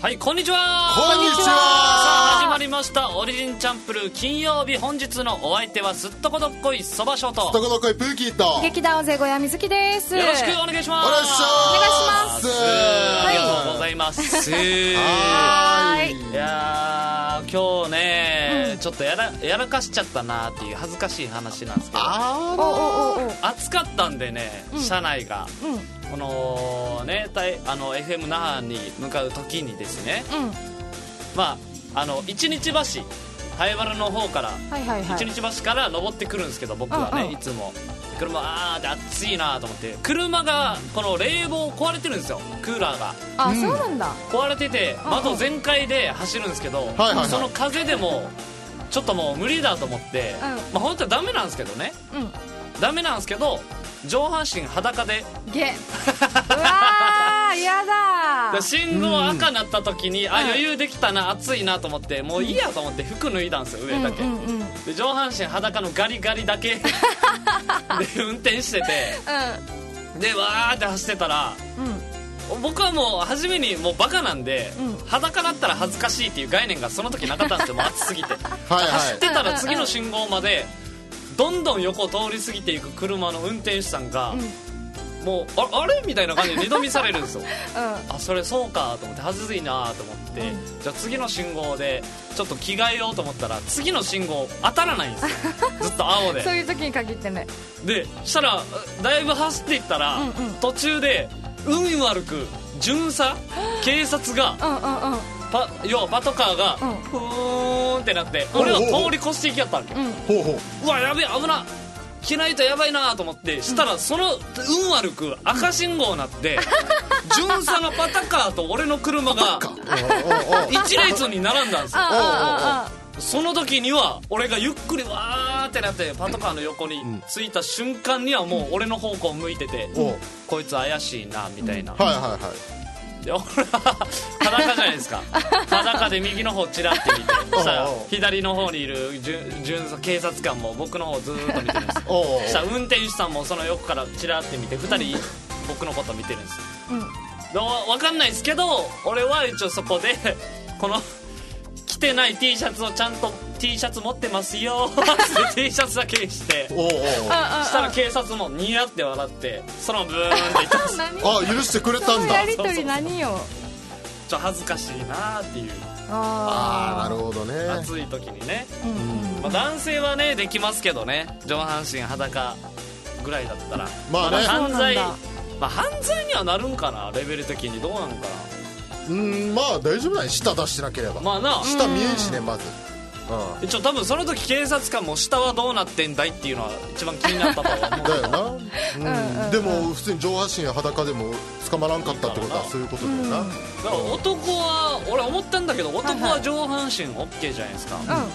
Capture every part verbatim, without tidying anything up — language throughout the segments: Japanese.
はい、こんにちは。 こんにちは。さあ始まりましたオリジンチャンプルー金曜日。本日のお相手はすっとこどっこいそばショート、 すっとこどっこいプーキーと劇団勢小屋みずきです。 よろしくお願いします。 お願いします。 ありがとうございます。 はーい。 いやー今日ね、うん、ちょっとやらやらかしちゃったなっていう恥ずかしい話なんですけど、 あおおおお暑かったんでね、うん、車内が、うんこのね、あの エフエム 那覇に向かう時にですね、うん、まああの一日橋灰原の方から、はいはいはい、一日橋から登ってくるんですけど、僕はね、うんうん、いつも車あーって暑いなと思って、車がこの冷房壊れてるんですよ、クーラーが。 あ、そうなんだ。 壊れてて窓全開で走るんですけど、うんうん、その風でもちょっともう無理だと思って、うん、まあ本当はダメなんですけどね、うん、ダメなんですけど上半身裸でゲうわーやだ。 信号赤なった時に、うん、あ余裕できたな、暑いなと思ってもういいやと思って服脱いだんですよ、上だけ、うんうんうん、で上半身裸のガリガリだけで運転してて、うん、でわーって走ってたら、うん、僕はもう初めにもうバカなんで、うん、裸だったら恥ずかしいっていう概念がその時なかったんですよ、もう暑すぎてはい、はい、走ってたら次の信号までどんどん横を通り過ぎていく車の運転手さんが、うん、もう あ, あれみたいな感じで二度見されるんですよ、うん、あそれそうかと思って、恥ずいなと思って、うん、じゃあ次の信号でちょっと着替えようと思ったら次の信号当たらないんですよずっと青でそういう時に限ってね。 でしたらだいぶ走っていったら、うんうん、途中で運悪く巡査警察がうんうんうんパ要はパトカーが、うん、ふーんってなって俺を通り越していきやったわけ、うん、うわやべえ危な着ないとやばいなと思ってしたら、その運悪く赤信号になって巡査のパトカーと俺の車が一列に並んだんですよ。その時には俺がゆっくりわーってなってパトカーの横に着いた瞬間にはもう俺の方向向いてて、うん、こいつ怪しいなみたいな、うん、はいはいはいで俺は裸じゃないですか裸で右の方チラって見てそしたら左の方にいる巡査警察官も僕の方ずーっと見てるんですよ。そしたら運転手さんもその横からチラって見てふたり僕のこと見てるんですよ、うん、分かんないですけど俺は一応そこでこの着てない T シャツをちゃんと T シャツ持ってますよって T シャツだけしておうおうしたら警察もニヤって笑ってそのブーンって言ってますあ許してくれたんだ。 やりとり何よ。 ちょっと恥ずかしいなっていう。 ああなるほどね。 暑い時にね、うんうんまあ、男性はねできますけどね、上半身裸ぐらいだったらまあね、まあ、犯罪まあ犯罪にはなるんかな、レベル的にどうなのかな。 うんまあ大丈夫だね、舌出してなければ。まあな舌見えんしねまず、 うん、一応多分その時警察官も下はどうなってんだいっていうのは一番気になったとは思うだよな、うんうん、でも普通に上半身や裸でも捕まらんかったってことはそういうことだよな、うん、 だから男は俺思ったんだけど男は上半身 OK じゃないですか、はいはい、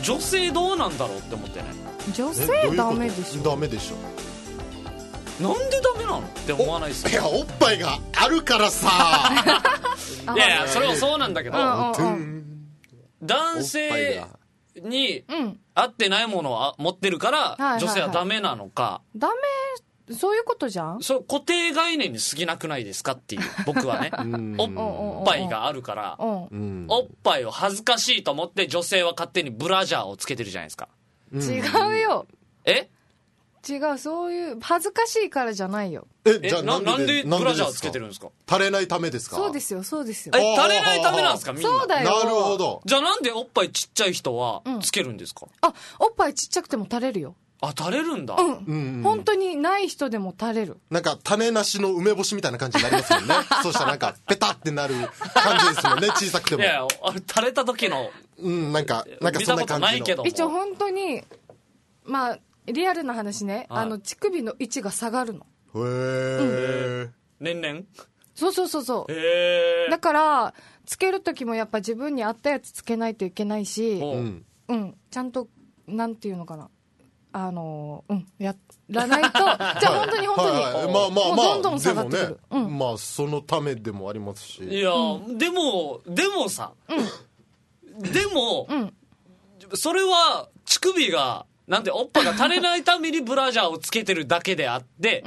女性どうなんだろうって思ってね。 女性ダメでしょ。 ダメでしょ。 なんでダメなのって思わないですか。 いやおっぱいがあるからさいやいやそれはそうなんだけど、男性に合ってないものを持ってるから女性はダメなのか。 ダメそういうことじゃん。 そう固定概念に過ぎなくないですかっていう僕はねおっぱいがあるからおっぱいを恥ずかしいと思って女性は勝手にブラジャーをつけてるじゃないですか。 違うよ。 え違う、そういう恥ずかしいからじゃないよ。 えじゃあ な, なんでブラジャーつけてるんですか。 垂れないためですか。 そうですよそうですよ。 え垂れないためなんですかみんな。 そうだよ。 なるほど。 じゃあなんでおっぱいちっちゃい人はつけるんですか、 うん、あおっぱいちっちゃくても垂れるよ。 あ垂れるんだ。 うん、うんうん、本当にない人でも垂れる。 なんか種なしの梅干しみたいな感じになりますもんねそうしたらなんかペタってなる感じですもんね小さくても。 いやあれ垂れた時のうんなんかなんかそんな感じの。見たことないけども一応本当にまあリアルな話ね、はい、あの乳首の位置が下がるの。 へー、うん、 年々 そうそうそうそう。 へー。 だからつける時もやっぱ自分に合ったやつつけないといけないし、うん、うん、ちゃんとなんていうのかなあのうんやらないとじゃあ本当に本当に、はいはい、まあまあまあどんどん下がってくる、ねうん、まあそのためでもありますし。 いや、うん、でもでもさ、うん、でも、うん、それは乳首がなんでおっぱが垂れないためにブラジャーをつけてるだけであって、うん、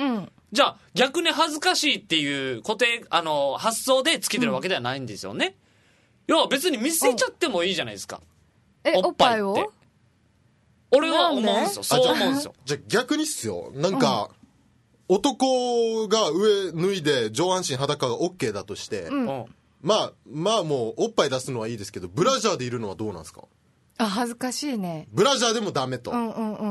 じゃあ逆に恥ずかしいっていう固定あの発想でつけてるわけではないんですよね、うん、要は別に見せちゃってもいいじゃないですか、 うん、えおっぱいを俺は思うんですよ。そう思うんですよ。 じゃあ逆にっすよ、なんか、うん、男が上脱いで上半身裸が OK だとして、うん、まあまあもうおっぱい出すのはいいですけどブラジャーでいるのはどうなんですか。 あ恥ずかしいね。 ブラジャーでもダメと、 うんうんうん、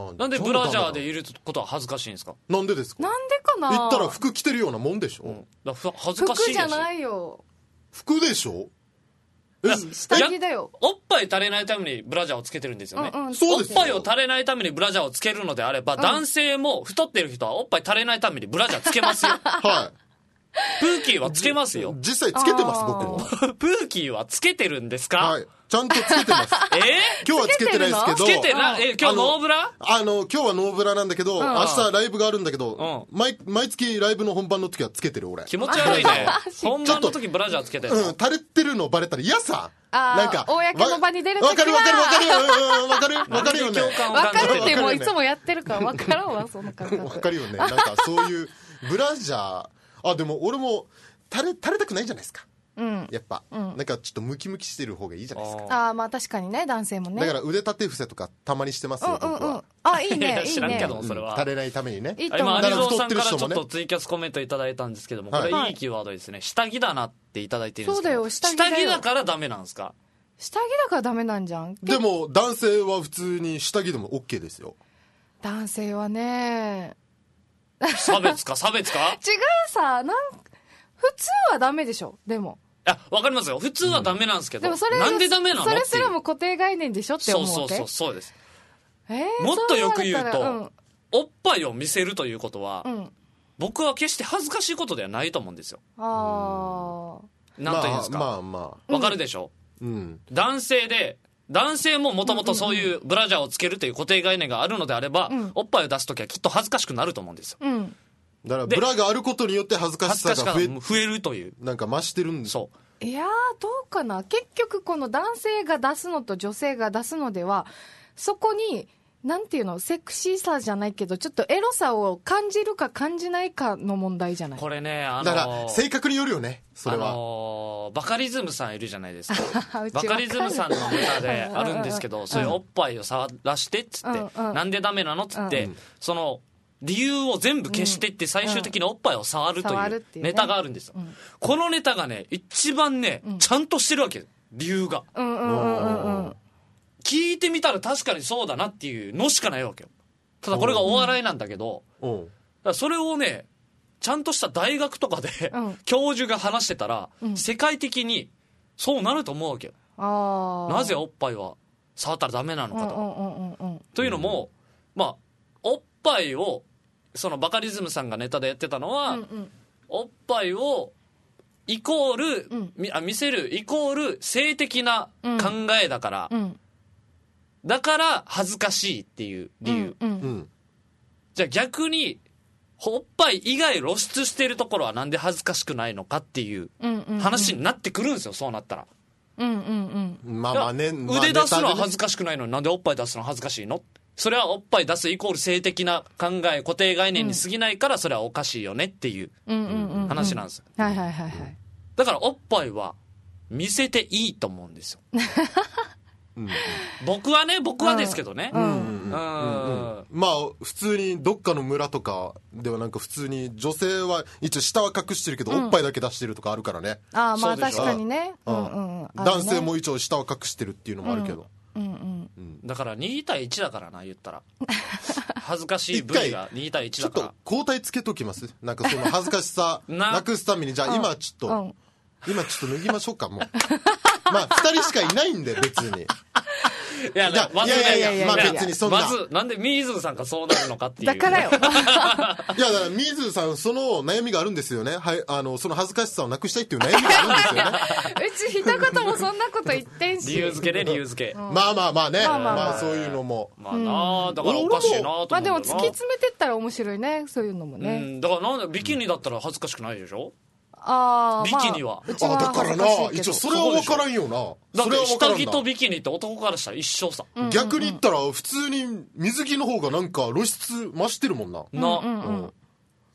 あなんでブラジャーでいることは恥ずかしいんですか。 なんでですか。 なんでかな。 言ったら服着てるようなもんでしょ、うん、 だ恥ずかしいでしょ。 服じゃないよ。 服でしょ。 下着だよ。 おっぱい垂れないためにブラジャーをつけてるんですよね、 うんうん、 そうですよ。 おっぱいを垂れないためにブラジャーをつけるのであれば、うん、男性も太ってる人はおっぱい垂れないためにブラジャーつけますよはいプーキーはつけますよ。 実際つけてます僕もプーキーはつけてるんですか。 はいちゃんとつけてますえー、 今日はつけてないですけどつけてなえ今日ノーブラあの今日はノーブラなんだけど、うん、明日ライブがあるんだけど、うん、毎, 毎月ライブの本番の時はつけてる俺。 気持ち悪いね本番の時ブラジャーつけてるの、 うん、垂れてるのバレたら嫌さ。 なんか公の場に出る時はわかるわかるわかるわかるわかるよね。 わかるってもういつもやってるからわからんわその感覚。 わかるよね。なんかそういうブラジャーあでも俺も垂れ垂れたくないじゃないですか。うん、やっぱ、うん、なんかちょっとムキムキしてる方がいいじゃないですか。 ああまあ確かにね男性もね。 だから腕立て伏せとかたまにしてますよ、うんうんうん、僕は。 あいいねいいね。 知らんけどそれは、 うん、垂れないためにね。 いいと思う。 今有蔵さんからちょっとツイキャスコメントいただいたんですけども、はい、これいいキーワードですね。下着だなっていただいてるんですけど。 そうだよ下着だよ。 下着だからダメなんですか。 下着だからダメなんじゃん。 でも男性は普通に下着でも OK ですよ。 男性はね差別か差別か。 違うさなん普通はダメでしょ。でもいや分かりますよ普通はダメなんですけど、うん、 でもそれなんでダメなの。 それすらも固定概念でしょって思うわけ。 そうそうそうそうです、 えー、 もっとよく言うと、うん、おっぱいを見せるということは、うん、僕は決して恥ずかしいことではないと思うんですよ。ああなんというんですか、まあまあまあ分かるでしょ、うん、男性で男性ももともとそういうブラジャーをつけるという固定概念があるのであれば、うん、おっぱいを出すときはきっと恥ずかしくなると思うんですよ、うん、 だからブラがあることによって恥ずかしさが増え、 増えるというなんか増してるんです。 そういやーどうかな。結局この男性が出すのと女性が出すのではそこになんていうのセクシーさじゃないけどちょっとエロさを感じるか感じないかの問題じゃない。 これね、あのー、 だから性格によるよねそれは。あのー、バカリズムさんいるじゃないですかバカリズムさんのネタであるんですけどそういうおっぱいを触らしてっつって、うんうん、なんでダメなのっつって、うん、その理由を全部消してって最終的におっぱいを触るというネタがあるんですよ、うん、このネタがね一番ね、うん、ちゃんとしてるわけ理由が、うんうんうんうん、聞いてみたら確かにそうだなっていうのしかないわけよ。ただこれがお笑いなんだけど、うん、だからそれをねちゃんとした大学とかで、うん、教授が話してたら、うん、世界的にそうなると思うわけよ。あなぜおっぱいは触ったらダメなのかと、うんうんうんうん、というのも、まあおっぱいをそのバカリズムさんがネタでやってたのは、うんうん、おっぱいをイコール、うん、あ見せるイコール性的な考えだから、うんうん、だから恥ずかしいっていう理由、うんうん、じゃあ逆におっぱい以外露出してるところはなんで恥ずかしくないのかっていう話になってくるんですよそうなったら、うんうんうん、まあまあね、腕出すのは恥ずかしくないのになんでおっぱい出すのは恥ずかしいの。それはおっぱい出すイコール性的な考え固定概念に過ぎないからそれはおかしいよねっていう話なんですよ。はいはいはいはい。だからおっぱいは見せていいと思うんですようん、僕はね僕はですけどね、うんうんうんうんうん、まあ普通にどっかの村とかではなんか普通に女性は一応下は隠してるけど、うん、おっぱいだけ出してるとかあるからね。 ああまあ確かにね、うんうんうん、 男性も一応下は隠してるっていうのもあるけど、うんうんうん、だからに対いちだからな言ったら恥ずかしい部位がに対いちだからちょっと交代つけときます。なんかその恥ずかしさなくすためにじゃあ今ちょっと、うん、今ちょっと脱ぎましょうかもうまあふたりしかいないんで別にいやいやまずいやいやいやまあ別にそんなまずなんでミーズーさんがそうなるのかっていうだからよいやだからミーズーさんその悩みがあるんですよね。はいあのその恥ずかしさをなくしたいっていう悩みがあるんですよねうち一言もそんなこと言ってんし理由付けね理由付け、 うん、まあまあまあねまあ、まあまあ、そういうのもまあなあだからおかしいなと思うまあでも突き詰めてったら面白いねそういうのもね、うん、 だからなんでビキニだったら恥ずかしくないでしょ。 あビキニは、 まあ、あだからな一応それは分からんよな。 だから下着とビキニって男からしたら一緒さ、 うんうんうん、逆に言ったら普通に水着の方がなんか露出増してるもんなな、うんうんうん、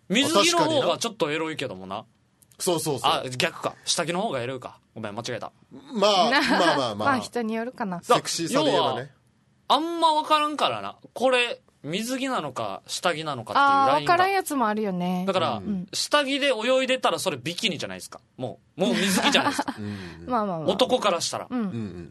水着の方がちょっとエロいけどもな。 そうそうそう。 あ、逆か。下着の方がエロいか。ごめん、間違えた。 まあ、まあまあまあ。 まあ人によるかな。 セクシーさで言えばね。 あんま分からんからな。これ、水着なのか、下着なのかっていうラインが。 ああ、分からんやつもあるよね。 だから、うん、下着で泳いでたらそれビキニじゃないですか。もう、もう水着じゃないですか。 まあまあまあ。 男からしたら。うん、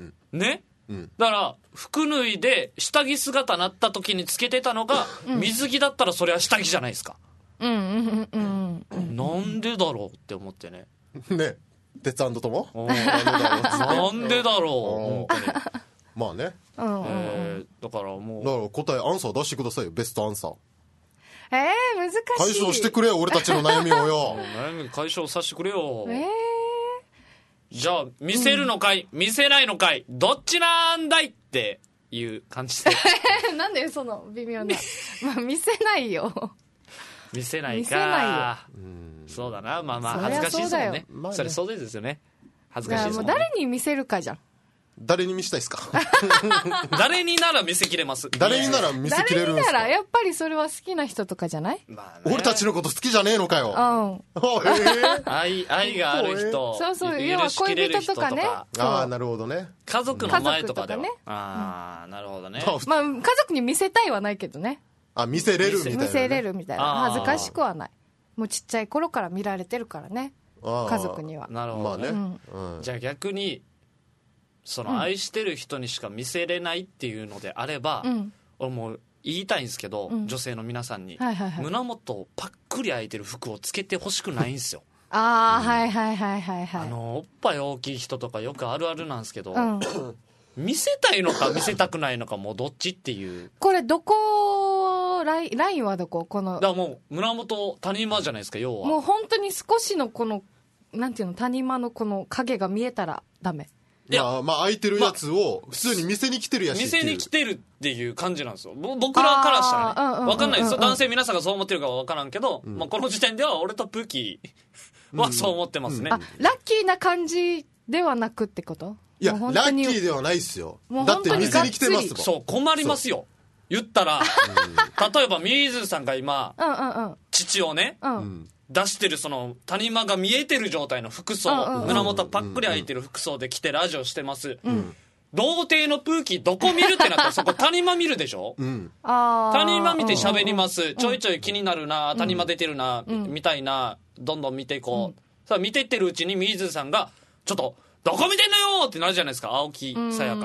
ね、うん、だから、服脱いで下着姿なった時につけてたのが、うん、水着だったらそれは下着じゃないですか。 うんうんうんうん。 なんでだろうって思ってね。 ね。鉄腕ともなんでだろう。本当に。 まあね。 えー、だからもう。 だから答え、アンサー出してくださいよ。ベストアンサー。 えー、難しい。 解消してくれよ、俺たちの悩みをよ。 悩み解消させてくれよ。 えー、 じゃあ、見せるのかい、うん、見せないのかい、どっちなんだいっていう感じで。 なんでその微妙な。まあ、見せないよ。 見せないか。 見せないよ。 うん、 そうだな。まあまあ、恥ずかしいですもんね。そ, それそうですよね。恥ずかしいですもんね。 もう誰に見せるかじゃん。 誰に見せたいですか？ 誰になら見せきれます。 誰になら見せきれるんですか？ 誰にならやっぱりそれは好きな人とかじゃない？ まあね、俺たちのこと好きじゃねえのかよ。 うん。 えー、愛愛がある人。 そうそう。要は恋人とかね。 ああ、なるほどね。 家族の前とかでは。 ね、 ああ、なるほどね。 まあ家族に見せたいはないけどね。 あ、見せれるみたいな、ね。 見せれるみたいな。恥ずかしくはない。もうちっちゃい頃から見られてるからね。家族には。 なるほどね。まあね、うん、じゃあ逆に。その愛してる人にしか見せれないっていうのであれば、うん、俺もう言いたいんですけど、うん、女性の皆さんに、はいはいはい、胸元をパックリ開いてる服をつけてほしくないんですよ。 ああ、うん、はいはいはいはいはい。 あのおっぱい大きい人とかよくあるあるなんですけど、うん、見せたいのか見せたくないのかもうどっちっていう。 これどこライン、ラインはどここの。 だからもう胸元谷間じゃないですか要は。 もう本当に少しのこのなんていうの谷間のこの影が見えたらダメ。 いや、まあ、まあ、空いてるやつを普通に店に来てるやし、 店に来てるっていう感じなんですよ。僕らからしたらね。わかんないですよ。男性皆さんがそう思ってるかはわからんけど、うん、まあ、この時点では俺とプーキーはそう思ってますね。 うんうん、あ、ラッキーな感じではなくってこと？ いや、ラッキーではないっすよ。だって店に来てますもん。 そう、困りますよ。言ったら、例えば水さんが今、うんうんうん、父をね、うん出してるその谷間が見えてる状態の服装、うんうん、胸元パックリ開いてる服装で来てラジオしてます、うん、童貞のプーキーどこ見るってなったらそこ谷間見るでしょ、うん、谷間見て喋ります、うん、ちょいちょい気になるな、谷間出てるな、うん、見たいな、どんどん見ていこう、うん、さあ見ていってるうちに水さんがちょっとどこ見てんのよってなるじゃないですか、青木さやか。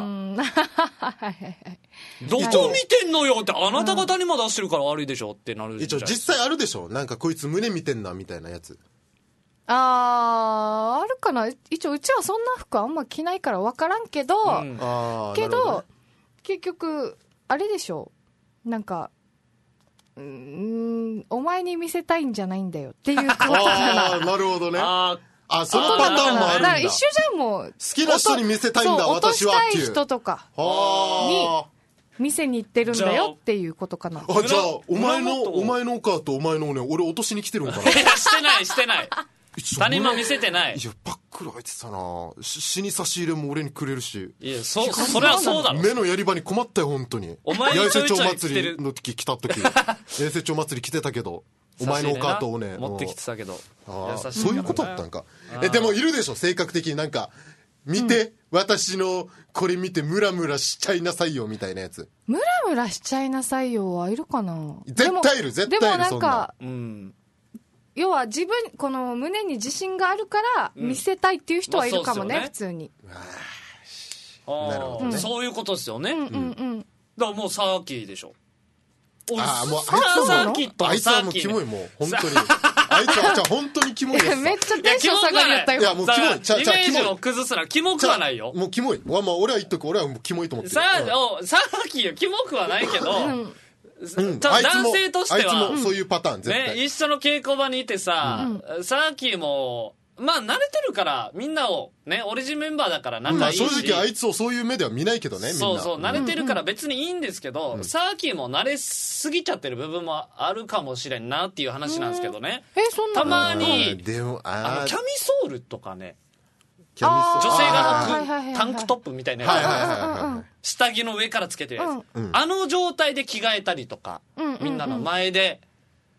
どこ見てんのよって、あなたが谷間出してるから悪いでしょってなるじゃないですか。 一応実際あるでしょ、なんかこいつ胸見てんなみたいなやつ。 あー、あるかな。一応うちはそんな服あんま着ないから分からんけど、うん、あけど、どね、結局あれでしょ、なんかうーんお前に見せたいんじゃないんだよっていうことかな。 あー、なるほどね。ああ、そのパターンもあるんだ。だから一緒じゃん、もう。 好きな人に見せたいんだ、私はっていう。 落としたい人とかに見せに行ってるんだよっていうことかな。 あ、じゃあ、お前の、お前のお母とお前のおね、俺落としに来てるんかな。 いや、してない、してない。谷間見せてない。 いや、パックル開いてたな。死に差し入れも俺にくれるし。 いや、そ、それはそうだろ。 目のやり場に困ったよ、本当に。 お前にちょいちょい来てる。 八重瀬町祭りの時来た時。八重瀬町祭り来てたけど。お前のお母とおね持ってきてたけど、 あそういうことだったんか。えでもいるでしょ、性格的になんか見て、うん、私のこれ見てムラムラしちゃいなさいよみたいなやつ。 ムラムラしちゃいなさいよはいるかな。 絶対いる、絶対いる。 でもなんか、 そんな、うん、 要は自分この胸に自信があるから見せたいっていう人はいるかもね、うんまあ、普通に。 なるほどね、うん、そういうことですよね。うんうんうん。だからもうサーキーでしょ。 ああ、もうあいつはもうあいつはもうキモい、もう本当にあいつはじゃあ本当にキモいやつ。 めっちゃテンション下がりやったよ。 いやもうキモい。 じゃあイメージを崩すな。キモくはないよ。 もうキモい。まあ俺は言っとく。俺はもうキモいと思ってる。 さあサーキーよ、キモくはないけど、うん、男性としてはあいつもそういうパターン絶対、 ね、一緒の稽古場にいてさ、うん、サーキーもまあ慣れてるからみんなをねオリジンメンバーだから仲いいし、 まあ、正直あいつをそういう目では見ないけどね、みんな。 そうそう慣れてるから別にいいんですけど、うん、サーキーも慣れすぎちゃってる部分もあるかもしれんなっていう話なんですけどね。 えそんなたまにでもあのキャミソールとかね、キャミソール女性が履くタンクトップみたいなやつ、下着の上からつけてるやつ、うん、あの状態で着替えたりとか、うん、みんなの前で、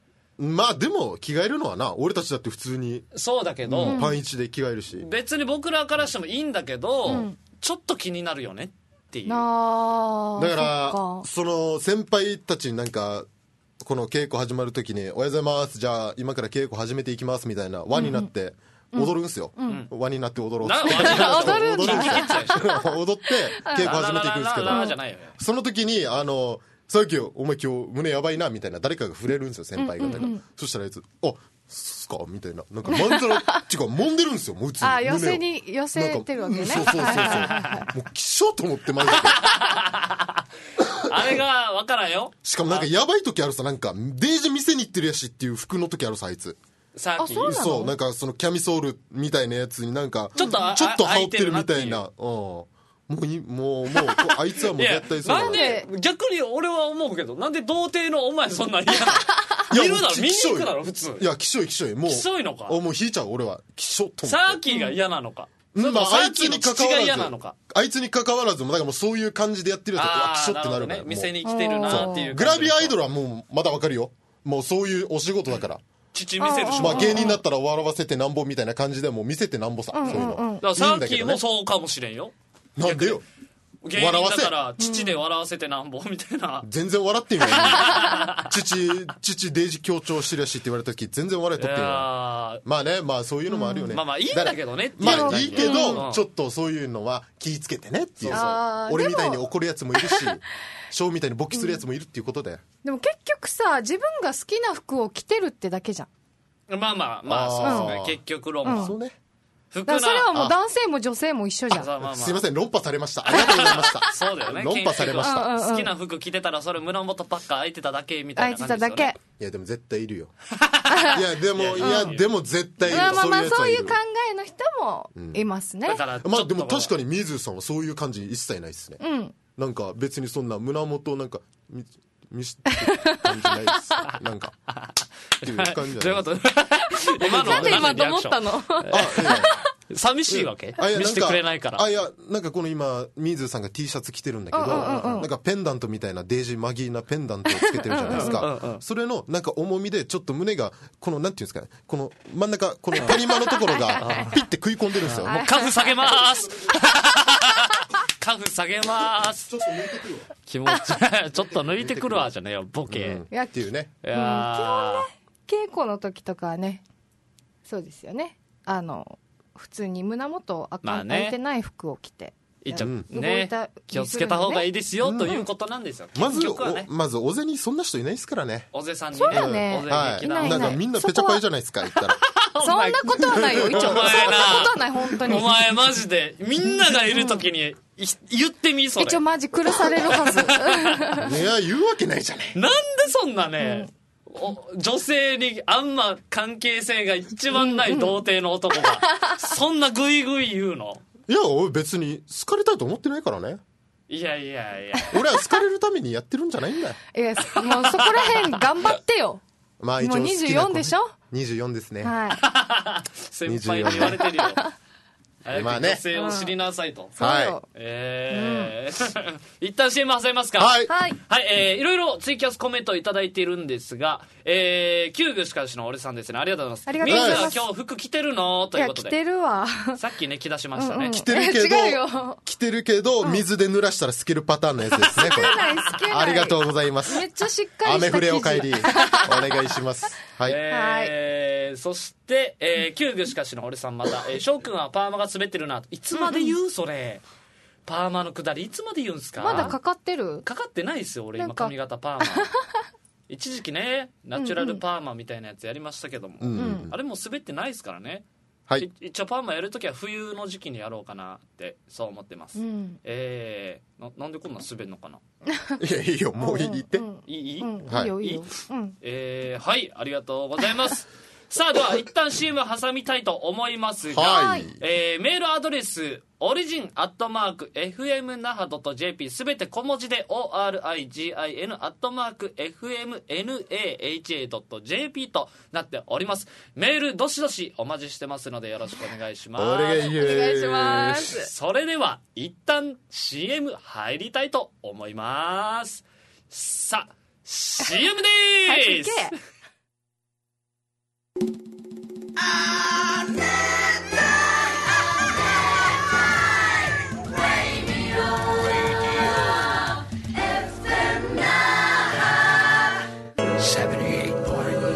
まあでも着替えるのはな、俺たちだって普通にそうだけど、 うん、パン一で着替えるし、 別に僕らからしてもいいんだけど、うん、ちょっと気になるよねっていう。 あだからそその先輩たちになんかこの稽古始まる時におはようございますじゃあ今から稽古始めていきますみたいな輪になって踊るんすよ、うんうん、輪になって踊ろうって踊るんだ踊って稽古始めていくんですけどその時にあのさっきお前今日胸やばいなみたいな誰かが触れるんですよ先輩方が、うんうんうん、そしたらあいつあっすかみたいななんかまんざらっていうか揉んでるんですよもう普通にあ寄せに寄せてるわけね、うん、 そうそうそうそうもうきしょうと思ってましたあれが分からんよ。 しかもなんかやばい時あるさなんかデージ店に行ってるやしっていう服の時あるさあいつさっきそうなのそうなんかそのキャミソールみたいなやつになんかちょっとちょっと羽織ってるみたいなうんもういもうもうあいつはもう絶対そうなんで逆に俺は思うけどなんで童貞のお前そんな嫌なの見るだろ見に行くだろ普通。 いやきしょいきしょいもうきしょいのかもう引いちゃう俺はきしょっとサーキーが嫌なのか、 うん、まああいつに関わらずなのかあいつに関わらずもだからもうそういう感じでやってるやつはきしょってなるから、 ね、店に来てるなっていうグラビアアイドルはもうまだわかるよもうそういうお仕事だから、うん父見せるしまあ芸人だったら笑わせてなんぼみたいな感じでもう見せてなんぼさ、うんうんうん、そういうのだからサーキーもそうかもしれんよ。 なんでよ芸人だから父で笑わせてなんぼみたいな、 うん、全然笑ってみよ父父デイジ強調してるやしって言われた時全然笑いとってよまあねまあそういうのもあるよね、 うん、まあまあいいんだけどねってまあいいけど、うん、ちょっとそういうのは気ぃつけてねっていう、そうそう俺みたいに怒るやつもいるしショーみたいに勃起するやつもいるっていうことで、うん、 でも結局さ自分が好きな服を着てるってだけじゃん。 まあまあまあそうですね、結局論破、 うん、そうね服なそれはもう男性も女性も一緒じゃん。 まあまあ、すいません論破されましたありがとうございましたそうだよね論破されました、 うんうん、好きな服着てたらそれ胸元パッカー開いてただけみたいな感じですよね。 開いてただけ。 いやでも絶対いるよいやでもいやでも絶対いる、まあまあまあそういう考えの人もいますね、 うん、だからまあでも確かに水さんはそういう感じ一切ないですね、 うん、 なんか別にそんな胸元なんか見見してる感じないですなんかっていう感じじゃないです今のなんで今と思ったのあいや寂しいわけ見せてくれないからあいやなんかこの今ミーズーさんが T シャツ着てるんだけど、うんうんうん、なんかペンダントみたいなデージマギーなペンダントをつけてるじゃないですかうんうん、うん、それのなんか重みでちょっと胸がこのなんていうんですかねこの真ん中この谷間のところがピッて食い込んでるんですよもうカフ下げまーすカフ下げまーすちょっと抜いてくるわ気持ちちょっと抜いてくるわじゃねえよボケ、うん、 いやっていうねいや、 うん、基本ね稽古の時とかはねそうですよねあの普通に胸元開、まあね、開いてない服を着て一応ね気をつけた方がいいですよ、うん、ということなんですよ、 まず、ね、まず小瀬にそんな人いないですからね小瀬さんにねそうだね、 うん、 はい、なんかみんなペチャパイじゃないですか言ったらそんなことはないよ一応そんなことはない本当にお前マジでみんながいる時に、うん、言ってみそれ一応マジ苦されるはずいや言うわけないじゃないなんでそんなね、うん、女性にあんま関係性が一番ない童貞の男が、うんうん、そんなグイグイ言うのいや俺別に好かれたいと思ってないからねいやいやいや俺は好かれるためにやってるんじゃないんだよいやもうそこら辺頑張ってよまあ一応もうにじゅうよんでしょにじゅうよんですねはい先輩に言われてるよまあね、 女性を知りなさいと、 うん、 はいえーうん、一旦 シーエム 挟みますかはい、 はいはいえー、いろいろツイキャスコメントをいただいているんですが、えー、旧具しかしの俺さんですねありがとうございますありがとうございますみんな今日服着てるのということでいや着てるわさっきね着出しましたね、うんうん、 着てるけど着てるけど水で濡らしたら透けるパターンのやつですねこれ透けないありがとうございますめっちゃしっかりした雨降れお帰りお願いしますはい、 えー、そして、えー、旧具しかしの俺さんまた、えー、翔くんはパーマが滑ってるなといつまで言うそれパーマのくだりいつまで言うんすかまだかかってるかかってないですよ俺今髪型パーマ一時期ねナチュラルパーマみたいなやつやりましたけども、うんうん、あれもう滑ってないですからね、はい、一応パーマやるときは冬の時期にやろうかなってそう思ってます、うん、えー、な, なんでこんな滑るのかないやいいよもういいって、 うんうん、 いい、 うん、 はい、 いいよいいよ、 うん、えー、はいありがとうございますさあでは一旦 シーエム 挟みたいと思いますが、 はいえー、メールアドレスオリジンアットマーク エフエムナハドットジェーピー すべて小文字で オーアールアイジーアイエヌ アットマーク エフエムナハドットジェーピー となっております。メールどしどしお待ちしてますのでよろしくお願いします。 お願いします。 お願いします。 それでは一旦 シーエム 入りたいと思います。さあ シーエム でーす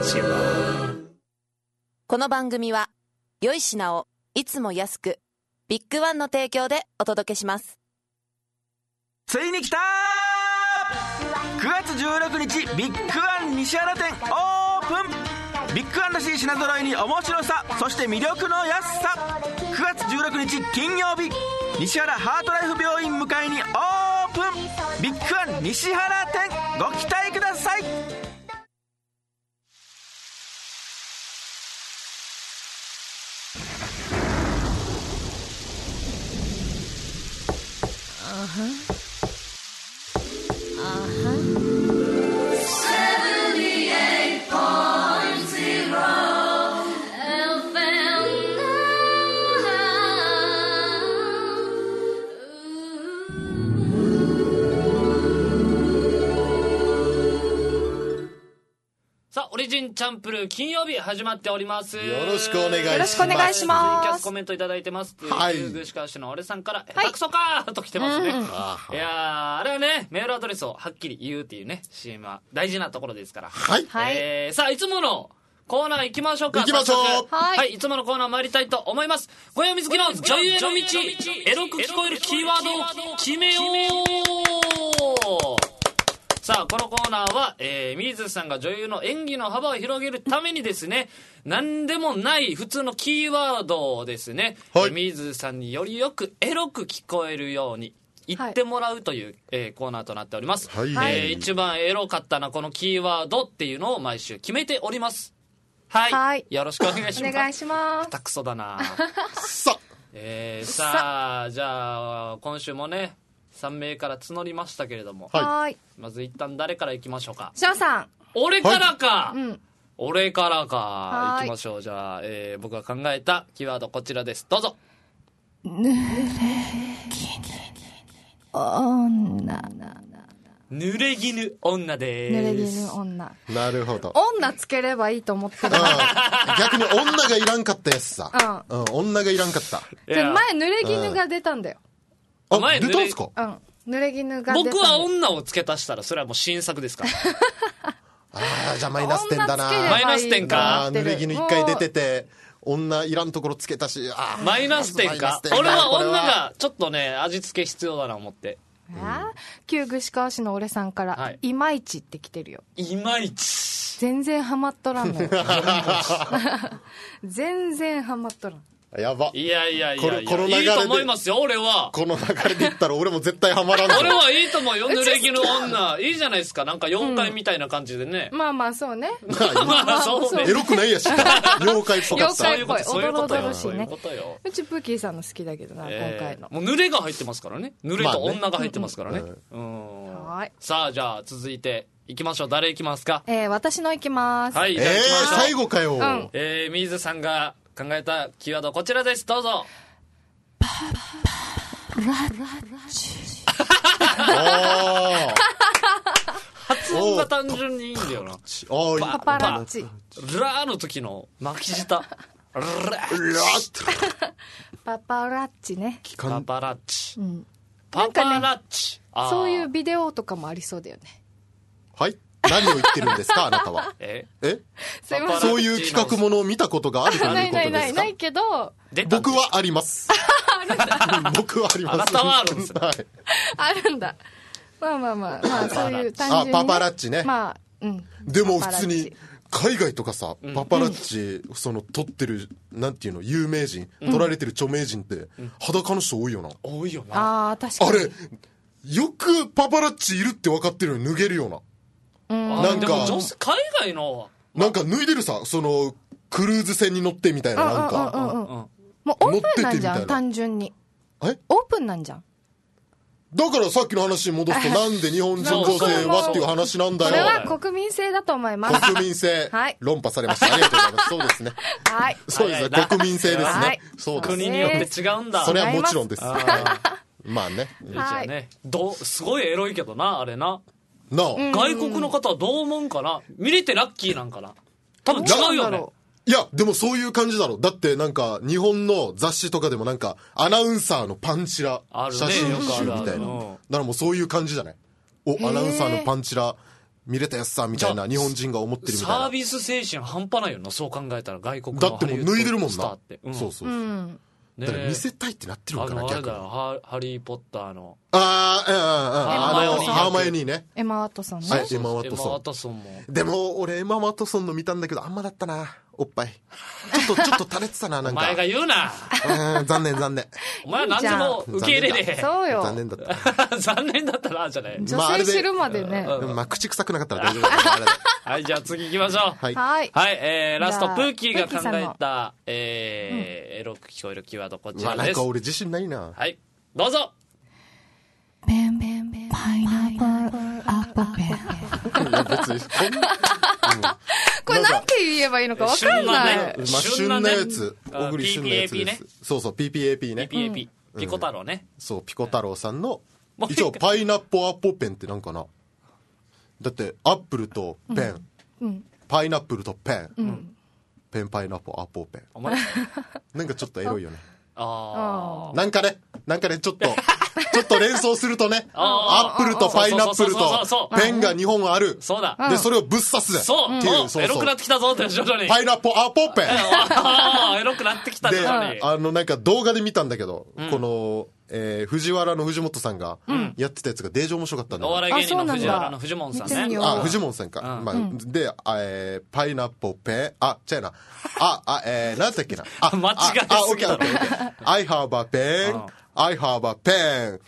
ちは。 この番組は良い品をいつも安くビッグワンの提供でお届けします。 ついに来たーくがつじゅうろくにちビッグワン西原店オープン。ビッグワンらしい品揃えに面白さ、そして魅力の安さ。くがつじゅうろくにち金曜日、西原ハートライフ病院向かいにオープン。ビッグワン西原店、ご期待ください。 さあ、オリジンチャンプルー金曜日始まっております。 よろしくお願いします。 よろしくお願いします。 キャスコメントいただいてます。 はい。 グシカシの俺さんから、下手くそかーと来てますね。うん、いやー、あれはね、メールアドレスをはっきり言うっていうね、シーエム は大事なところですから。 はい。 えー、さあ、いつものコーナー行きましょうか。 行きましょう。 はい、はい。いつものコーナー参りたいと思います。小山瑞希の女優への道、エロく聞こえるキーワードを決めよう。さあ、このコーナーは、えー、水さんが女優の演技の幅を広げるためにですね、何でもない普通のキーワードをですね、はい、水さんによりよくエロく聞こえるように言ってもらうという、はい、えー、コーナーとなっております。はい、えー、一番エロかったなこのキーワードっていうのを毎週決めております。はい。はい、よろしくお願いします。 お願いします。 下手くそだなさえー、さあ、じゃあ、今週もね、さんめいから募りましたけれども、 はい。 まず一旦誰からいきましょうか。 翔さん。 俺からか、はい、 うん。 俺からか。いきましょう。じゃあ、えー、僕が考えたキーワードこちらです。どうぞ。 ぬれぎ女。 濡れ衣女でーす。 濡れ衣女。 なるほど。 女つければいいと思ってる。 逆に女がいらんかったやつさ。うん。うん、女がいらんかった。 前濡れ衣が出たんだよ。 あ、前出たんすか？ うん。濡れ衣が出たんだ。 僕は女を付け足したらそれはもう新作ですからああ、じゃあマイナス点だな。 マイナス点か。 濡れ衣一回出てて女いらんところ付け足し、あマイナス点か。俺は女がちょっとね味付け必要だな思って。 あ旧串川市の俺さんから、はい、いまいちって来てるよ。 いまいち全然ハマっとらんのよ全然ハマっとらん。 やば。 いやいやいやいや、このいいと思いますよ俺は。 この流れで言ったら俺も絶対ハマらん俺はいいと思うよ。濡れ衣の女いいじゃないですか。なんか妖怪みたいな感じでね、 うん、まあまあそうねまあそうねエロくないやし妖怪っぽかった。 妖怪っぽいおどろおどろしいね。 うちプーキーさんの好きだけどな、えー、今回のもう濡れが入ってますからね。濡れと女が入ってますからね、まあね、うん、うん、 はいさあじゃあ続いていきましょう。誰いきますか？ えー、私のいきます。 はいじゃあ行きましょう。 えー、最後かよ、うん、 えー、水さんが考えたキーワードこちらです。どうぞ。パパラッチ発音が単純にいいんだよな。 パパラッチラーの時の巻き舌ラッパパラッチね。 パパラッチ、うん、 パパラッチ、 ね、そういうビデオとかもありそうだよね。 はい何を言ってるんですかあなたは。ええそういう企画ものを見たことがあるということですか？ ないないないないけど僕はあります僕はあります。 あなたはあるんです、はい、 あるんだ。まあまあまあまあそういう単純に、ね、 あパパラッチね。 まあうんでも普通に海外とかさ、パパラッチ、うん、その撮ってるなんていうの有名人、うん、撮られてる著名人って、うん、裸の人多いよな。 多いよな。 あ確かに。 あれよくパパラッチいるって分かってるのに脱げるような。 うん、なんか海外のなんか脱いでるさ、そのクルーズ船に乗ってみたいな、なんか、うんうんうんうん、 もうオープンなんじゃん単純に。 えオープンなんじゃん。 だからさっきの話に戻すとなんで日本人女性はっていう話なんだよ。 これは国民性だと思います。 国民性、はい、論破されました。ありがとうございます。そうですね。 はい。 そうですね。国民性ですね。はい、そうです。 国によって違うんだ。 それはもちろんです。まあね。 じゃあね、どすごいエロいけどなあれな。 なあ、 うん、外国の方はどう思うんかな。見れてラッキーなんかな。多分違うよね。 いやでもそういう感じだろ。だってなんか日本の雑誌とかでもなんかアナウンサーのパンチラ写真集みたいな、だからもうそういう感じじゃない。おアナウンサーのパンチラ見れたやつさみたいな日本人が思ってるみたいな。 サービス精神半端ないよな、そう考えたら。外国のだってもう脱いでるもんな、 スターって、うん、 そうそうそう、 うんだから見せたいってなってるのかな、 あのあれ逆に。 だよ、ハハリー・ポッターのあー、うんうんうん、あのハーマイオニーね。 エマ・ワトソンね、 はい、エマ・ワトエマ・ソン。 ワトソンも。 でも俺エマ・ワトソンの見たんだけどあんまだったな、おっぱいちょっとちょっと垂れてたな、なんかお前が言うなうん残念残念お前は何でも受け入れねえ。 そうよ、 残念だった残念だったなじゃない。 女性知るまでね、 でもまあ口臭くなかったら大丈夫だあれではい、じゃあ次行きましょう。 はいはいはい、えー、ラスト、 じゃあプーキーが考プーキーさんのえた、えーエロく聞こえるキーワード、こちうわらです。 なんか俺自信ないな。 はい、どうぞ。 ペンペンパイナップルアップルペンいや別にこんな、 これなんて言えばいいのか分かんない、 うん、まあ旬なやつ、 あ小栗旬のやつピーピーエーピーです、そうそう ピーピーエーピー ねピーピーエーピー、 うんピコ太郎ね。 そうピコ太郎さんのもう一応パイナップルアッポペンってなんかな、だってアップルとペン、 うんパイナップルとペン、 うんペンパイナップルアッポペンお前なんかちょっとエロいよねあなんかねなんかねちょっとちょっと連想するとねあアップルとパイナップルそうそうそうそうとペンがにほんある、 そうだ、 でそれをぶっ刺すぜそう、 っていう、 もうエロくなってきたぞって徐々に。 パイナップルアッポペンあーエロくなってきた徐で、 々に。 あのなんか動画で見たんだけど、この、えー藤原の藤本さんがやってたやつがデージ面白かったんだよ、 お笑い芸人のあそうなんだ藤原の藤本さんね。 見てみようあ、藤本さんか。 うんまあ、で、えーパイナップルペン、あ、違うな。あ、あ、えー、なんだっけな。あ、 間違えすぎあ、あ、オッケーオッケーオッケー。I have a pen, うん I have a pen.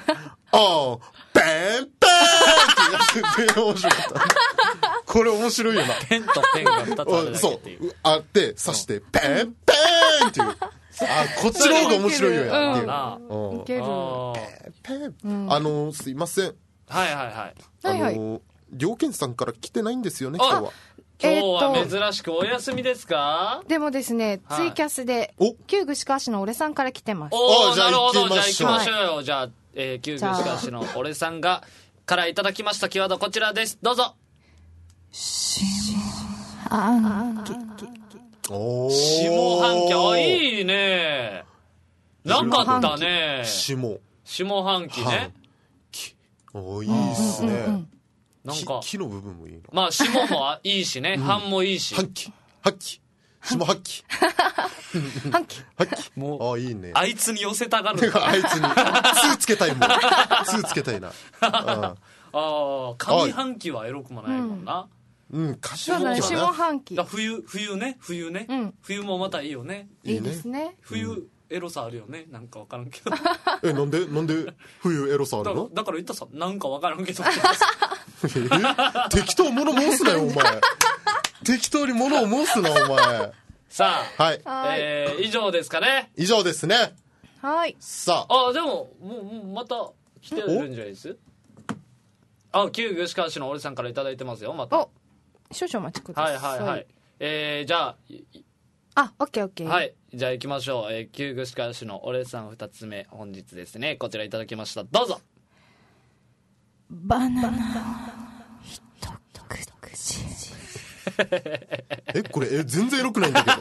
Oh, pen, pen! ってやつで面白かった。これ面白いよな。 ペンとペンが二つあるだけそっていう。 う。あって、刺して、ペン、ペンっていう。あ、こっちの方が面白いよや。っていう。 なあうんいけるあーペン。あの、すいません。 はいはいはい。 はいはいあの、両健さんから来てないんですよね、 あ今日は。 今日えーっとは珍しくお休みですか？ でもですね、 はいツイキャスでお旧串川市の俺さんから来てます。 おー、 あじゃあなるほど。じゃあ行きましょう行きましょうよ。じゃあ、えー、旧宮しかしの俺さんが、からいただきましたキーワードこちらです。どうぞ。 おー下半期。あ、いいね。なかったね。 下。 下半期ね。 おーいいっすね。 なんか、 木の部分もいいな。 まあ、下もいいしね。半もいいし。 半期。半期。下半期。 半期。 半期。 もう、 あ、いいね。 あいつに寄せたがる。 あいつに。ツーつけたいもん。ツーつけたいな。 ああ、上半期はエロくもないもんな。 うん、うん、下そうだね、下半期はね。 半期だ。冬、冬ね、冬ね。 うん冬もまたいいよね。 いいですね。 冬、エロさあるよね。なんかわからんけど。 え、なんでなんで冬エロさあだからるのだから言ったさ、なんかわからんけど。 え適当物申すなよ、お前。適当に物を申すな、お前。 さあ、 はい。 はい。 えー、以上ですかね。 以上ですね。 はい。 さあ、 あ、でも、もう、もうまた来てるんじゃないですあ、旧吉川市の俺さんからいただいてますよ、また。はお、少々お待ちくだいさい。 はいはい。えー、じゃあ、いあ、オッケーオッケー。 はい。じゃあ行きましょう。えー、旧吉川市の俺さん二つ目、本日ですね。こちらいただきました。どうぞ。 バナナ一口。 え、これ、え、全然エロくないんだけど。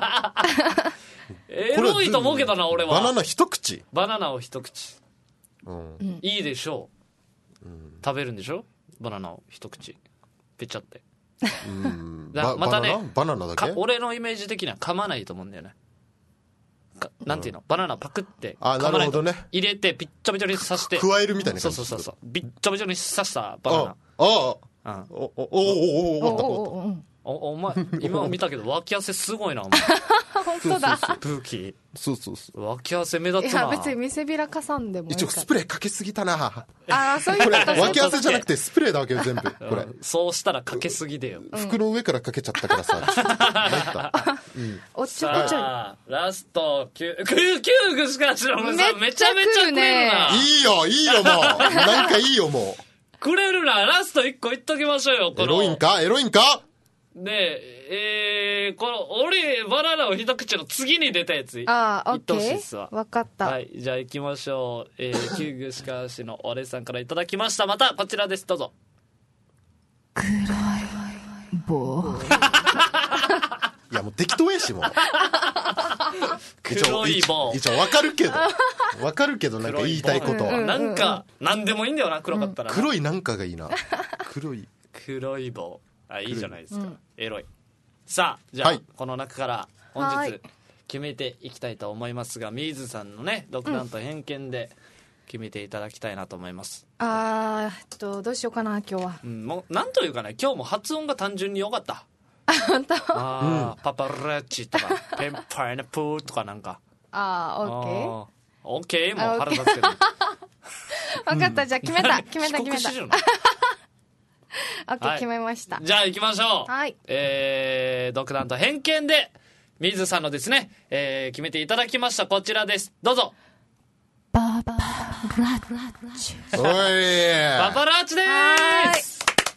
エロいと思うけどな、俺は。 バナナ一口。 バナナを一口。 うん。 いいでしょう。食べるんでしょバナナを一口。ぺちゃって。 うんばだまたねバナナバナナだけか俺のイメージ的には噛まないと思うんだよね。かなんていうの、バナナパクってあ噛まないとなるほどね入れてびっちょびちょに刺して加えるみたいなそう感じそうそうそうびっちょびちょに刺したバナあああナ。うん、 おおおおおおおおおおおうんおお前今見たけど脇汗すごいなお前本当だ。 ブーキーそうそうそう脇汗目立いや、 つな。 別に見せびらかさんでもいい一応からスプレーかけすぎたなああ、そういうこれこと脇汗じゃなくてスプレーだわけよ全部これうんそうしたらかけすぎでよ。 服の上からかけちゃったからさちょっと参ったおっちょこちょい。 さあラストきゅうきゅうきゅうぐしかしの俺さめちめっちゃゃめちゃくれるな。 いいよいいよもうなんかいいよもくれるな。ラストいっこ言っときましょうよ。 うこのエロいんかエロいんかで、えー、この、俺、バナナを一口の次に出たやつ。 ああ、オッケ言ってほしいっすわー。わかった。 はい、じゃあ行きましょう。えー、旧具しかしの俺さんからいただきました。また、こちらです。どうぞ。 いやもう適当やしもう黒い棒。 一応わかるけどわかるけどなんか言いたいことはなんか、なんでもいいんだよな、黒かったらな。 黒いなんかがいいな黒い黒い棒。あ、いいじゃないですか。エロい。さあ、じゃあ、 はいこの中から本日はい決めていきたいと思いますが、ミーズさんのね、独断と偏見で決めていただきたいなと思います。 あーえっとどうしようかな今日は。 うん、もう、なんというかね、今日も発音が単純に良かった。 本当。 あー、パパラッチとか、ペンパイナップルとかなんか。 あーオッケー。 あーオッケーもう腹立つけど。 分かったじゃあ決めた決めた決めた。 帰国子女なオッケーはい決めました。 じゃあ行きましょう。 はいえー、独断と偏見で、水さんのですね、えー、決めていただきました。こちらです。どうぞ。 おいパパラッチでーす。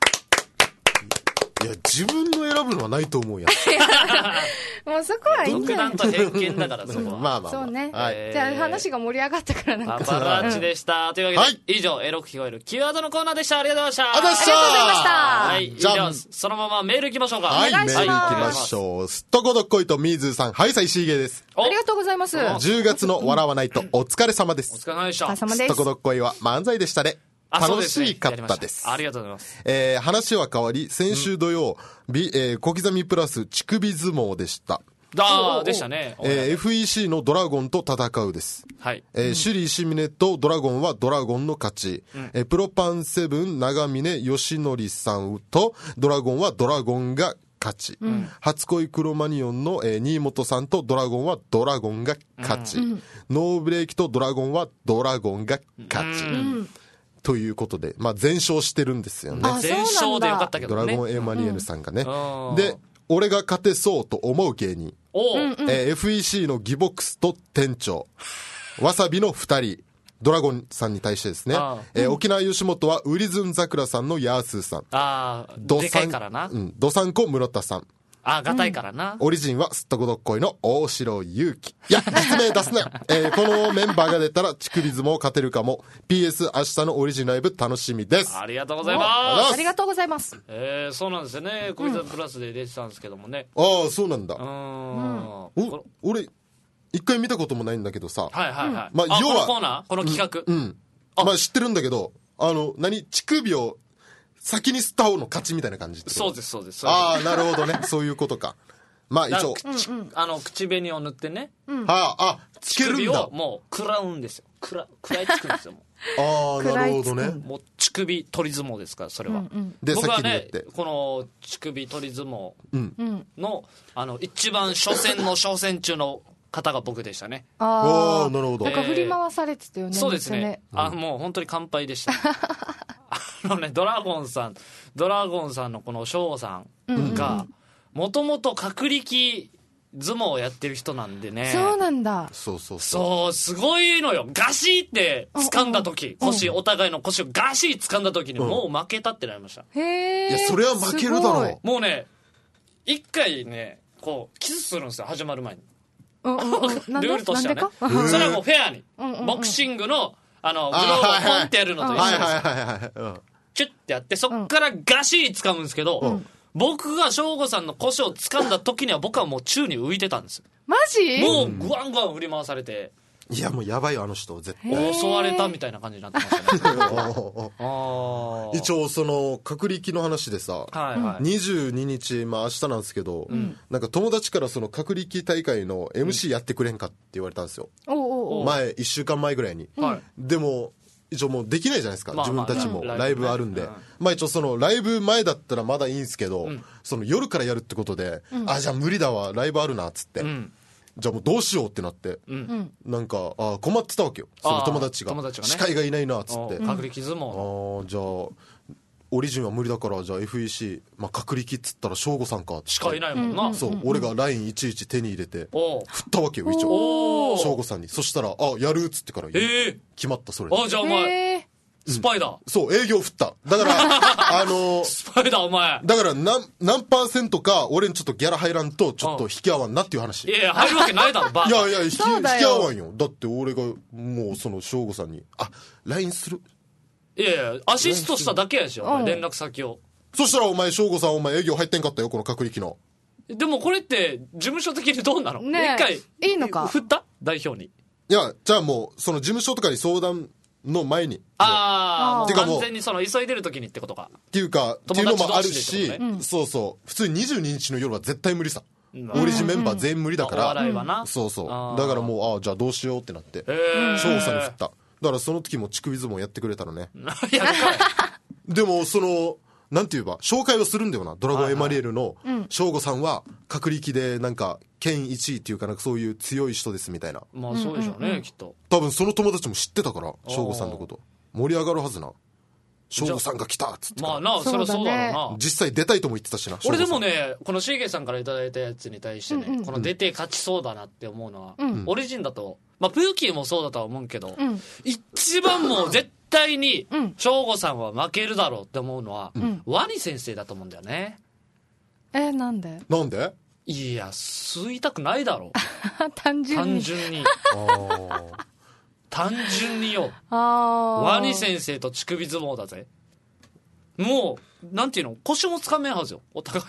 いや自分の選ぶのはないと思うやん。 もうそこはいいん独じゃない断と偏見だから、そこは。 まあまあまあそうね、 はいじゃあ話が盛り上がったからなんパかパラッチでした。というわけで、 はい以上、エロく聞こえるキーワードのコーナーでした。ありがとうございました。 ありがとうございましたはい、以じゃあ上、そのままメール行きましょうか。 はい、メール行きお願いしまますしょう。すっとこどっこいとみーずーさん、はい、さいしーげーです。 おありがとうございます。 おじゅうがつの笑わないとお疲れ様でおす。 疲れ様でした。 お疲れ様ですすっとこどっこいは漫才でしたね。 あそう楽ですねしかっやりましたたです。 ありがとうございます。 えー話は変わり、先週土曜、びえー小刻みプラス乳首相撲でした。 あー、でしたね。 えー エフイーシー のドラゴンと戦うです。 はい。 えー、首里石峰とドラゴンはドラゴンの勝ち。えープロパンセブン長峰義則さんとドラゴンはドラゴンが勝ち。初恋クロマニオンの、えー新本さんとドラゴンはドラゴンが勝ち。ノーブレーキとドラゴンはドラゴンが勝ち。ということで、まあ全勝してるんですよね。 あ全勝でよかったけどね。 ドラゴンエマニエルさんがね。 うんで、俺が勝てそうと思う芸人。 おう、 えー エフイーシー のギボックスと店長、わさびの二人、ドラゴンさんに対してですね、 ああえー沖縄吉本はウリズン桜さんのヤースーさん、 ああ、でかドサンいからな。 うん、ドサンコ室田さん、 ああ、がたいからな。 オリジンはすっとこどっこいの大城祐樹。いや、実名出すなよ。えーこのメンバーが出たら乳首相撲勝てるかも。ピーエス 明日のオリジンライブ楽しみです。 ありがとうございまあす。 りがとうございます。 えー、そうなんですよね。コイズプラスで出てたんですけどもね。 ああ、そうなんだ。 うーん。 おこ俺、一回見たこともないんだけどさ。 はいはいはい。 まあ要はこのコーナーこの企画。 うん。まあ知ってるんだけど、あの、何乳首を先に吸った方の勝ちみたいな感じってこと。 そうですそうです。 ああ、なるほどね。そういうことか。まあ一応。 口あの、口紅を塗ってね。 はあ、あ、つけるん首だを。もう食らうんですよ。食ら、食らいつくんですよ。もああ、なるほどね。 うもう乳首取り相撲ですから、それは。 で、 僕はね先にやって。、 この乳首取り相撲うん。 の、あの、一番初戦の初戦中の方が僕でしたね。 ああ、 ああ、 なるほどなん。か振り回されてたよね。 そうですめっちゃね。あ、もう本当に乾杯でした。あのね、ドラゴンさん、ドラゴンさんのこの翔さんが、もともと角力相撲をやってる人なんでね。 そうなんだ。 そうそうそう。 そう、すごいのよ。ガシーって掴んだ時、腰、お互いの腰をガシー掴んだ時に、もう負けたってなりました。 へえ。 いや、それは負けるだろう。 もうね、一回ね、こう、キスするんですよ、始まる前に。 うんうんうん。なんでルールとしてはねなんでか。 それはもうフェアにうんうんうん。 ボクシングの、あの、グロあーブをはいはいポンってやるのと一緒です。 はいはいはいはい。うんチュッてやって、そっからガシー掴むんですけど、僕が省吾さんの腰を掴んだ時には僕はもう宙に浮いてたんですよ。 マジ？ もうグワングワン振り回されて、 いや、もうやばいよ、あの人、絶対。 襲われたみたいな感じになってましたね。 ああーー一応、その、角力の話でさ、 はいはい。 にじゅうににち、まあ明日なんですけど、なんか友達からその角力大会の エムシー やってくれんかって言われたんですよ。 おうおうおう。 前、いっしゅうかんまえぐらいに。 はいでも、一応もうできないじゃないですか、 まあ自分たちもまあライブあるんで、 ライブねまあ一応そのライブ前だったらまだいいんですけど、その夜からやるってことで、あ、じゃあ無理だわ、ライブあるなっつって、 うん。 じゃあもうどうしようってなって、 うん。 なんかあ困ってたわけよ、その友達が、 あー友達がね司会がいないなっつって、 角力相あ撲。 ーじゃあオリジンは無理だから、じゃあ エフイーシー、まあ、角力っつったら省吾さんかってしかいないもんな。 そう、俺がラインいちいち手に入れておう振ったわけよ、一おー応省吾さんに。そしたら「あやる」っつってからええ決まった。それであ、じゃあお前、 へえ。 スパイだ。 そう、営業振った。だから、あのー、 スパイだ、お前。 だから何、何パーセントか、俺にちょっとギャラ入らんと、ちょっと引き合わんなっていう話。いいやいや、入るわけないだろ、バカ。 やいや、引き、引きそうだよ合わんよ。だって俺が、もうその、省吾さんに、あ、ライン する。 いやいや、アシストしただけやし、お前うん連絡先を。 そしたらお前、省吾さんお前営業入ってんかったよ、この角力の。 でもこれって、事務所的にどうなのねえ一回、 いいのか振った代表に。 いや、じゃあもう、その事務所とかに相談の前に。 ああ、 てかもう完全にその急いでる時にってことか。 っていうか、っていうのもあるし、 友達同士でってことね、 そうそう。普通ににじゅうににちの夜は絶対無理さ。オーリジンメンバー全員無理だから。 お笑いはな。 そうそう。 あーだからもう、ああ、じゃあどうしようってなって、省吾さんに振った。だからその時も乳首相撲やってくれたのね。 いや、 でも、その、なんて言えば、紹介をするんだよな。ドラゴンエマリエルの、省吾さんは、隔力でなんか、県いちいっていうかなんかそういう強い人ですみたいな。 まあそうでしょうね、きっと。 多分その友達も知ってたから、省吾さんのこと。盛り上がるはずな。省吾さんが来たっつって。 まあな、そりゃそうだろうな。 実際出たいとも言ってたしな。 俺でもね、このシーゲさんからいただいたやつに対してね、この出て勝ちそうだなって思うのは、オリジンだと、まあプーキーもそうだとは思うけど、一番もう絶対に、省吾さんは負けるだろうって思うのは、ワニ先生だと思うんだよね。 え、なんで？ なんで？ いや、吸いたくないだろう。 単純に。 単純に。単純によ。 ああ。 ワニ先生と乳首相撲だぜ。もう、なんていうの、腰もつかめんはずよ、お互い。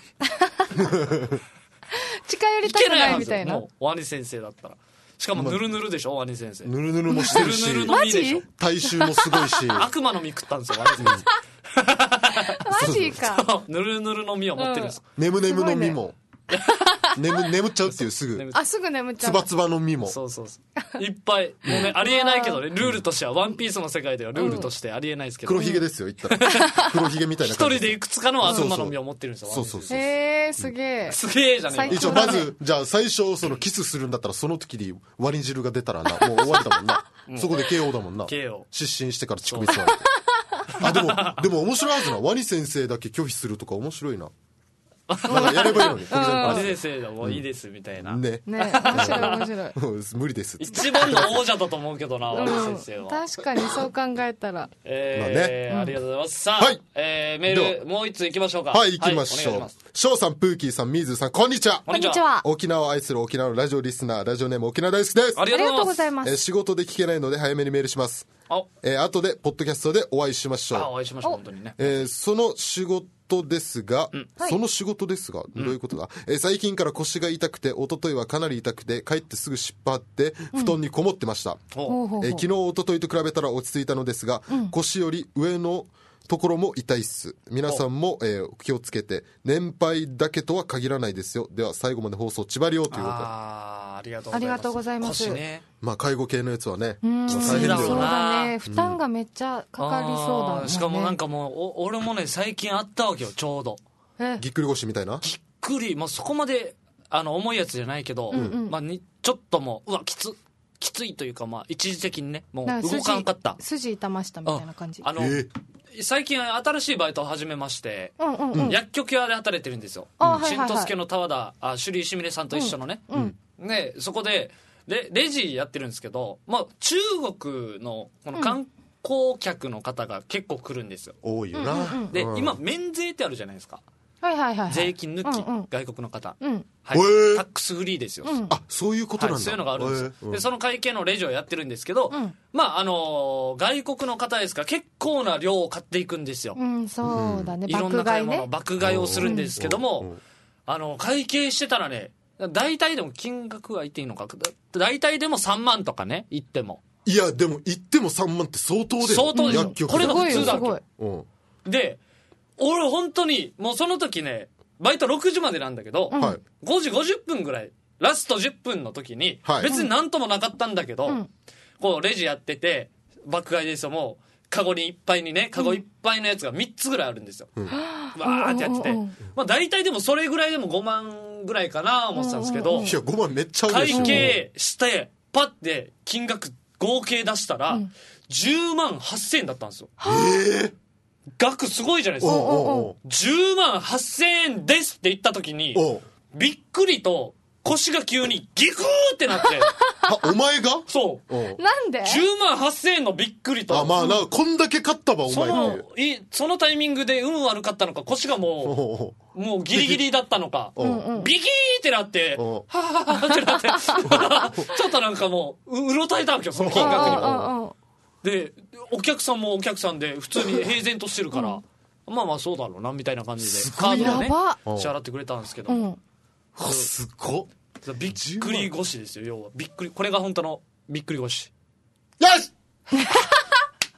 近寄りたくないみたいな。 もう、ワニ先生だったら。しかも、ぬるぬるでしょ、ワニ先生。 ぬるぬるもしてるし。 ぬるぬるの実でしょ。 体臭もすごいし。 悪魔の実食ったんですよ、ワニ先生。マジか。 ぬるぬるの実を持ってるんですよ。 ねむねむの実も。眠, 眠っちゃうっていうすぐあすぐ眠っちゃうつばつばの実もそうそうそういっぱいもうねありえないけどねルールとしてはワンピースの世界ではルールとしてありえないですけど、 黒ひげですよ言ったら黒ひげみたいな一人でいくつかの悪魔の実を持ってるんですよそうそうそうへえすげえすげえじゃねえ一応まずじゃあ最初そのキスするんだったらその時にワニ汁が出たらなもう終わりだもんな、うん、そこで ケーオー だもんなケーオー失神してから乳首座るあでもでも面白いはずなワニ先生だけ拒否するとか面白いななんかやればいいのにワニ先生でもいいですみたいな、 うん、ねね面白い面白い無理です一番の王者だと思うけどなワニ先生は、 うん、確かにそう考えたらえーまあね、ありがとうございますさあ、はいえー、メールもう一ついきましょうかはい行きましょう、はい、翔さんプーキーさんミーズさんこんにちはこんにちは沖縄を愛する沖縄のラジオリスナーラジオネーム沖縄大好きですありがとうございます、 えー、仕事で聞けないので早めにメールしますあ、えー、後でポッドキャストでお会いしましょうあお会いしましょう本当にね、 えー、その仕事ですが、うん、その仕事ですが、どういうことだ、うんえー、最近から腰が痛くて一昨日はかなり痛くて帰ってすぐ湿布貼って布団にこもってました、うんえー、昨日一昨日と比べたら落ち着いたのですが、うん、腰より上のところも痛いっす皆さんも、えー、気をつけて年配だけとは限らないですよでは最後まで放送ちばりようということであありがとうございます腰ねまあ介護系のやつはねうん大変だよそうだね負担がめっちゃかかりそうだもんね、 うん、しかもなんかもうお俺もね最近あったわけよちょうどぎっくり腰みたいなぎっくり、まあ、そこまであの重いやつじゃないけど、うんうんまあ、にちょっともううわきつきついというか、まあ、一時的にねもう動かんかった筋痛ましたみたいな感じあの、えー、最近新しいバイトを始めまして、うんうんうん、薬局屋で働いてるんですよ新藤助の田和田あ首里石峰さんと一緒のね、うんうん、でそこでレ, レジやってるんですけど、まあ、中国のこの観光客の方が結構来るんですよ、 うん、多いよな、うんうん、で、うん、今免税ってあるじゃないですかはいはいはいはい、 税金抜き、うんうん、外国の方、うんはい、タックスフリーですよ、 うん、あそういうことなんだ、 はい、そういうのがあるんですよ、うん、でその会計のレジをやってるんですけど、うん、まああのー、外国の方ですから結構な量を買っていくんですよ、 うん、そうだね、 いろんな買い物、ね、爆買いをするんですけども、うん、あの会計してたらね大体でも金額は言っていいのか大体でもさんまんとかね言ってもいやでも言ってもさんまんって相当で相当ですよこれが普通だわけ、 うん、 で俺本当にもうその時ねバイトろくじまでなんだけど、うん、ごじごじゅっぷんぐらいラストじゅっぷんの時に、はい、別になんともなかったんだけど、うん、こうレジやってて爆買いですよもうカゴにいっぱいにねカゴいっぱいのやつがみっつぐらいあるんですよ、うん、わーってやってて、うん、まあ大体でもそれぐらいでもごまんぐらいかな思ってたんですけど、 いやごまんめっちゃあるでしょ会計してパッて金額合計出したら、うん、じゅうまんはっせんえんだったんですよえー額すごいじゃないですか。じゅうまんはっせんえんですって言った時にびっくりと腰が急にギクーってなってあお前がそうなんでじゅうまんはっせんえんのびっくりとあまあなこんだけ買ったばお前そのいそのタイミングで運悪かったのか腰がもうもうギリギリだったのかビキーってなってははははってなってちょっとなんかもううろたえたわけよその金額にもでお客さんもお客さんで普通に平然としてるから、うん、まあまあそうだろうなみたいな感じでカードでね支払ってくれたんですけど、うん、 すごっびっくり腰ですよ要はびっくりこれが本当のびっくり腰よし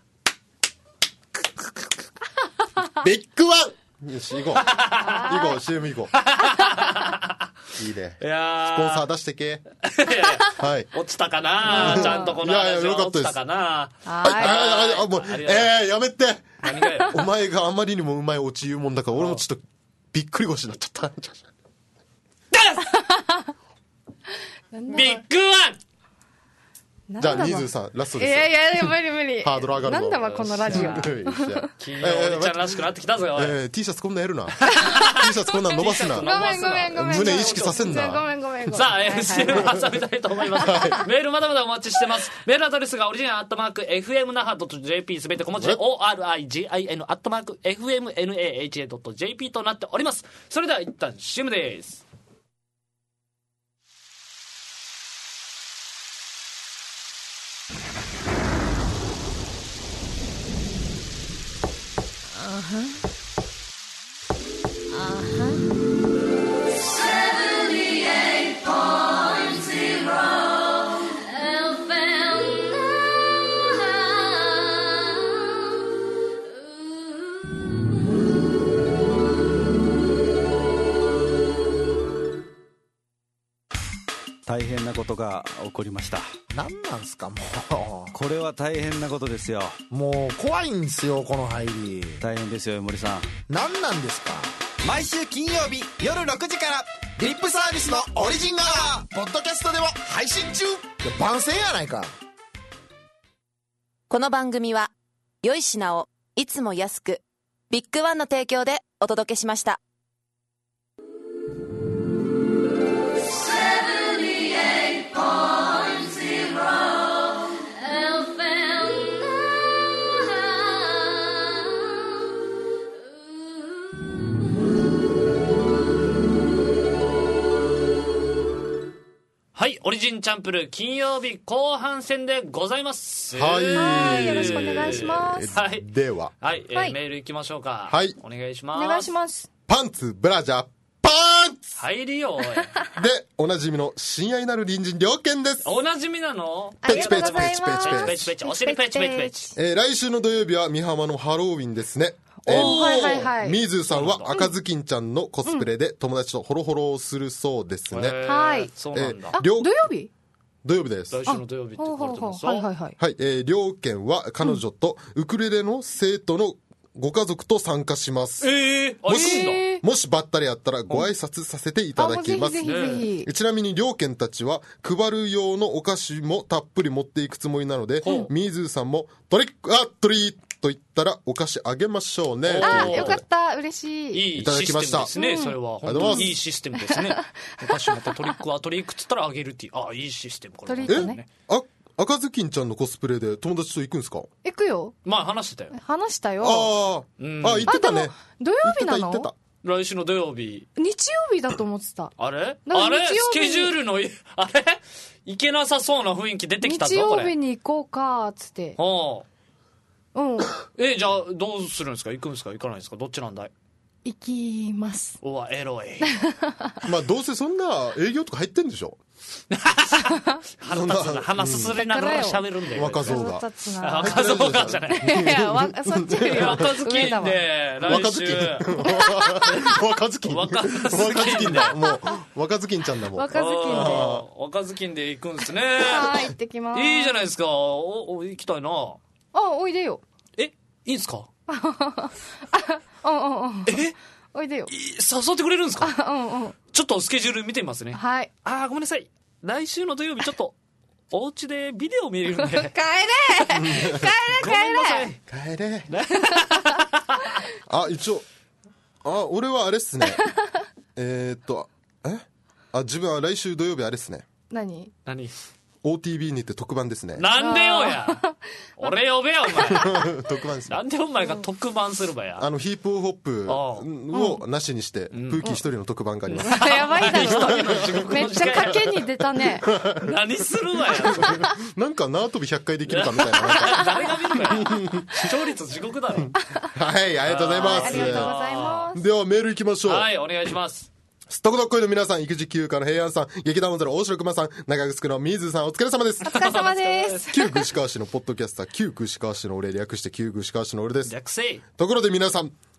ビッグワン。よし行こう行こう シーエム 行こう。いいね。 いやスポンサー出してけ。 いやいやはい。 落ちたかな、ちゃんとこのいやいや話よかったですは落ちたかな。 はいあああもうありがとうえー、やめて。 何がよ。 お前があまりにもうまいオチ言うもんだから俺もちょっとびっくり腰になっちゃった。 ビッグワン。 じゃあニーズさんラストいですよ。 やいやいや無理無理。 ハードル上がるぞなんだわこのラジオ。 金曜おじちゃんらしくなってきたぞよ。おいえー、T シャツこんなんやるな。T シャツこんなん伸ばすな。 ごめんごめんごめん。 胸意識させんな。 ごめんごめんごめん。 さあ、 はいはいエスエム を挟みたいと思います。メールまだまだお待ちしてます。メールアドレスがオリジナルアットマーク エフエムナハドットジェーピー すべて小文字で オーアールアイジン アットマーク エフエムナハドットジェーピー となっております。それでは一旦 シーエム です。 大変なことが起こりました。 何なんすかもこれは大変なことですよ。 うもう怖いんですよこの入り。 大変ですよ森さん。 何なんですか。 毎週金曜日夜ろくじからリップサービスのオリジンアワーポッドキャストでも配信中。 いや番宣やないか。 この番組は良い品をいつも安くビッグワンの提供でお届けしました。 はい、オリジンチャンプルー金曜日後半戦でございます。 はいはいよろしくお願いします。 はいでははい、えーはいメールいきましょうか。 はいお願いします。 お願いします。 パンツブラジャーパンツ入りよおい。 でおなじみの親愛なる隣人良犬です。 おなじみなの？ ありがとうございます。 ペチペチペチペチペチペチお尻ペチペチペチ。 えー、来週の土曜日は美浜のハロウィンですね。えーおーはいはいはい。 ミーズーさんは赤ずきんちゃんのコスプレで友達とホロホロをするそうですね。 へーはいそうなんだ。 あ両土曜日？ 土曜日です。 来週の土曜日ってほうほうほう。 書かれてますよ。 はいはいはい。 はい、えー、両県は彼女とウクレレの生徒のご家族と参加します。 えー、あ、いいんだ。 えーもしばったりあったらご挨拶させていたあもうぜだきます。 ひぜひぜひ。 ちなみに両県たちは配る用のお菓子もたっぷり持っていくつもりなので、 ほうミーズーさんもトリックアトリートと言ったらお菓子あげましょうね。 あということでよかった嬉しい。 いいいただシスきましたテムですね、それは。 ありがとうございます本当にいいシステムですね。お菓子またトリックアトリックっつったらあげるっていう。あ、いいシステムこれ。 トリートねあ、赤ずきんちゃんのコスプレで友達と行くんですか？ 行くよ。 まあ話してたよ。 話したよ。 あうんあ、あ、言ってたね。 土曜日なの言ってた言ってた。 来週の土曜日。 日曜日だと思ってた。 あれからあれ日曜日スケジュールの、あれいけなさそうな雰囲気出てきたぞ、 日これ。 曜日に行こうか、つって。 おううん。 え、じゃあ、どうするんですか？行くんですか？行かないんですか？どっちなんだい？ 行きます。 うわ、エロい。 まあどうせそんな営業とか入ってんでしょ。 腹立つな。鼻すすれながら喋るんだよ。 若造が。 立つあな。 若造がじゃない。 いや、わそっちよりは若ずきん上だわ。 で、来週。 若ずきん。 若ずきん若ずきんだ。もう、若ずきんちゃんだもん。 若ずきんで。 あー若ずきんで行くんですね。 はい、行ってきます。 いいじゃないですか。お、お行きたいな。 あ、おいでよ。 え、いいんすか？ うんうんうん。 えおいでよ。 い誘ってくれるんですか？ うんうん。 ちょっとスケジュール見てみますね。 はい。 あー、ごめんなさい。来週の土曜日ちょっと、お家でビデオ見れるんで。 帰れ帰れ帰ごめんなされい。 帰れ。あ、一応、あ、俺はあれっすね。えーっと、えあ、自分は来週土曜日あれっすね。 何何オーティービー にて特番ですね。 なんでよや。俺呼べよ、お前。 特番ですね。 なんでお前が特番するばや。 あの、ヒップホップをなしにして、プーキー一人の特番があります。 やばいだろ。めっちゃ賭けに出たね。 何するわや。 なんか縄跳びひゃっかいできるかみたいな。なんか誰が見るかや。視聴率地獄だろ。 はい、ありがとうございます。 ありがとうございます。 ではメール行きましょう。 はい、お願いします。 すっとこどっこいの皆さん、育児休暇の平安さん、劇団オンゼロ大城熊さん、長城の水さん、お疲れ様です。 お疲れ様です。 旧串川市のポッドキャスター、旧串川市の俺略して旧串川市の俺です。 略せい。 ところで皆さん、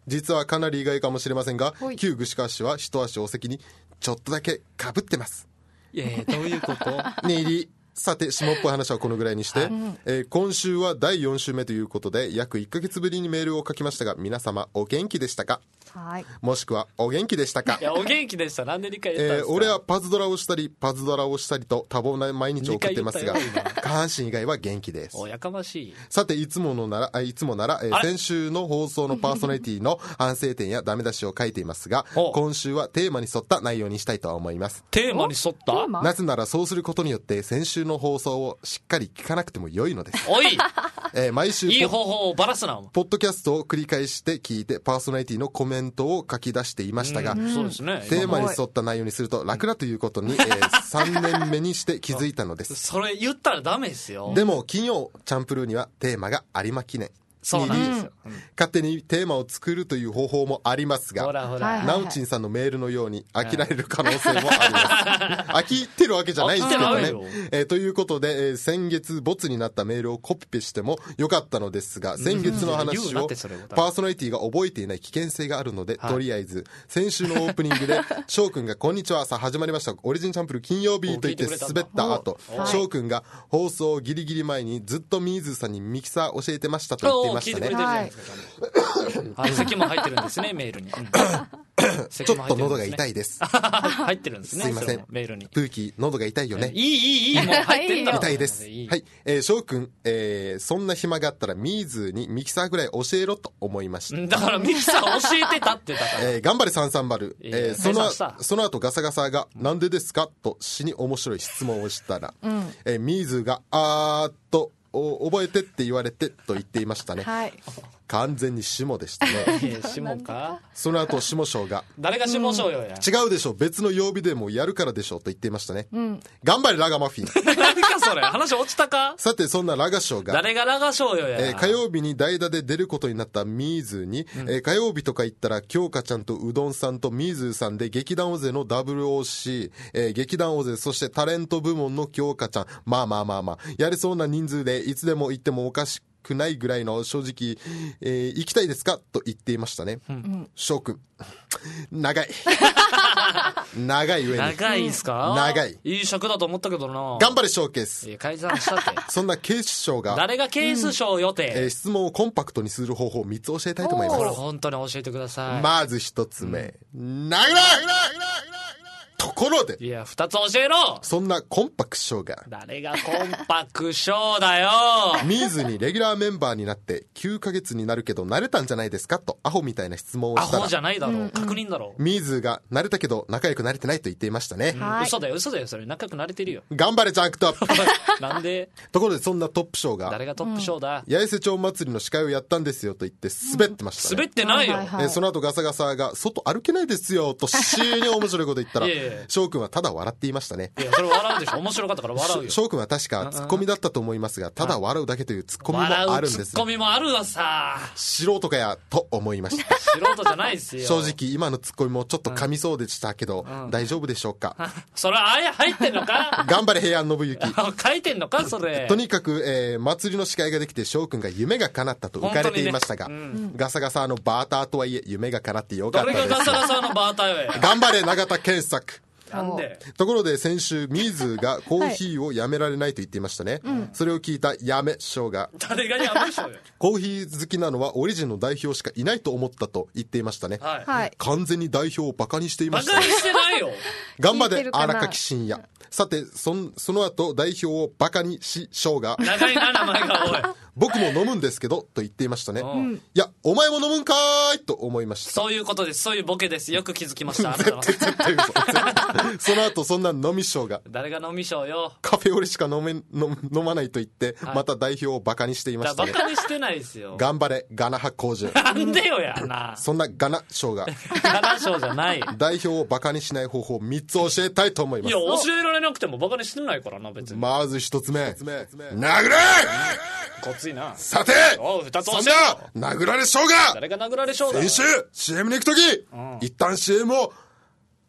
実はかなり意外かもしれませんがはい旧串川市は一足お先にちょっとだけかぶってます。 いやいやどういうことねえりさて下っぽい話はこのぐらいにして、えー今週はだいよん週目ということで約いっかげつぶりにメールを書きましたが、皆様お元気でしたか、 はい。 もしくはお元気でしたかいやお元気でした。なんで理解言ったんですか、 えー俺はパズドラをしたりパズドラをしたりと多忙な毎日を送っていますが二回言ったよ下半身以外は元気です。 おやかましい。 さていつものならあいつもなら、えーあれ先週の放送のパーソナリティの反省点やダメ出しを書いていますがほう今週はテーマに沿った内容にしたいと思います。 テーマに沿ったテーマなぜならそうすることによって先週の放送をしっかり聞かなくても良いのです。 おいえー毎週いいポ方法をばらすな。 ポッドキャストを繰り返して聞いてパーソナリティのコメントを書き出していましたが、 そうですね。 テーマに沿った内容にすると楽だということに、えーさんねんめにして気づいたのですそれ言ったらダメですよ。 でも金曜チャンプルーにはテーマが有馬記念そうなんですよ。 勝手にテーマを作るという方法もありますほがらほら。 はいナウチンさんのメールのように飽きられる可能性もあります飽きてるわけじゃないんですけどね飽きてないよ、 えーということで、えー先月ボツになったメールをコピペしてもよかったのですが先月の話言うなっをてそれはパーソナリティが覚えていない危険性があるので、 はいとりあえず先週のオープニングで翔くんがこんにちはさあ始まりましたオリジンチャンプル金曜日と言って滑った後お翔くんが放送ギリギリ前にずっとミーズーさんにミキサー教えてましたと言っていましたね。 おー聞いてくれてるじゃないですか。はい、席も入ってるんですね、メールに。うんちょっと喉が痛いです。 入ってるんですね。 すいませんそのメールに。 プーキー喉が痛いよね。 いいいいいい、もう入ってんだろ。 痛いです。 いいはい。えー、翔くん、えー、そんな暇があったらミーズーにミキサーぐらい教えろと思いました。 だからミキサー教えてたってだから。 えー、頑張れさんさんまる。 いやえー、その計算した、 その後ガサガサが、なんでですかと死に面白い質問をしたら、えー、ミーズーが、あーっと、お覚えてって言われてと言っていましたね。 はい。 完全に下でしたね。 え下かその後下翔が、 誰が下しょうよや。 違うでしょ別の曜日でもやるからでしょと言っていましたね。頑張れラガマフィン。 何かそれ話落ちたか。 さてそんなラガ翔が、 誰がラガしょうよや。 えー火曜日に代打で出ることになったミーズーに、えー火曜日とか言ったら京香ちゃんとうどんさんとミーズーさんで劇団尾瀬の ダブリューオーシー、えー劇団尾瀬そしてタレント部門の京香ちゃん、まあまあまあまあやれそうな人数でいつでも行ってもおかしくないぐらいの正直、えー行きたいですかと言っていましたね。翔くん長い長い上に長いっすか。 長いいい尺だと思ったけどな。 頑張れショーケース。 いや解散したって。 そんな警視庁が誰がケース賞予えー定。 質問をコンパクトにする方法をみっつ教えたいと思いますこれ本当に教えてください。 まず一つ目、長いところでいや二つ教えろ。 そんなコンパク賞が誰がコンパク賞だよ。 ミーズにレギュラーメンバーになってきゅうかげつになるけど慣れたんじゃないですかとアホみたいな質問をアしたらホじゃないだろう。確認だろう。 ミーズが慣れたけど仲良くなれてないと言っていましたね、 はい。 嘘だよ嘘だよ。それ仲良くなれてるよ。 頑張れジャンクトップなんでところでそんなトップ賞が誰がトップ賞だ。 八重瀬町祭りの司会をやったんですよと言って滑ってましたね、 滑ってないよ。 はいはいえーその後ガサガサが外歩けないですよと死に面白いこと言ったらいやいや翔くんはただ笑っていましたね。 いやそれ笑うでしょ。面白かったから笑うよ。 翔くんは確かツッコミだったと思いますがただ笑うだけというツッコミも笑うあるんですツッコミもあるわさ。 素人かやと思いました素人じゃないですよ。 正直今のツッコミもちょっと噛みそうでしたけど、 うん大丈夫でしょうか。 それあや入ってんのか。 頑張れ平安信行書いてんのかそれ。 とにかく、えー祭りの司会ができて翔くんが夢が叶ったと浮かれていましたが、 本当にねガサガサのバーターとはいえ夢が叶ってよかったです。 誰がガサガサのバーターよや。 頑張れ永田健作。 なんで。 ところで先週ミーズがコーヒーをやめられないと言っていましたね、それを聞いたやめ翔が誰がやめしょうよ。 コーヒー好きなのはオリジンの代表しかいないと思ったと言っていましたね、 はい。 はい。 完全に代表をバカにしていましたね。 バカにしてないよ。 頑張れ聞いてるかな荒垣深也。さてそんその後代表をバカにし翔が長いな名前がおい。 僕も飲むんですけどと言っていましたね、 うんいやお前も飲むんかーいと思いました。 そういうことです。そういうボケです。よく気づきました。あなたは絶対嘘その後そんな飲み翔が誰が飲みしょうよ。 カフェオレしか飲め飲飲まないと言って、 はいまた代表をバカにしていまだバしたね。 カにしてないですよ。 頑張れガナハ工場。 なんでよやな。 そんなガナ翔がガナ賞じゃない。 代表をバカにしない方法みっつ教えたいと思います。 いや教えられなくてもバカにしてないからな別に。 まず一つ目殴れごついな。 さておう二つ教そんえろ。 な殴られ翔が誰が殴られ賞だ。 先週 シーエム に行くとき、 ん一旦 シーエム を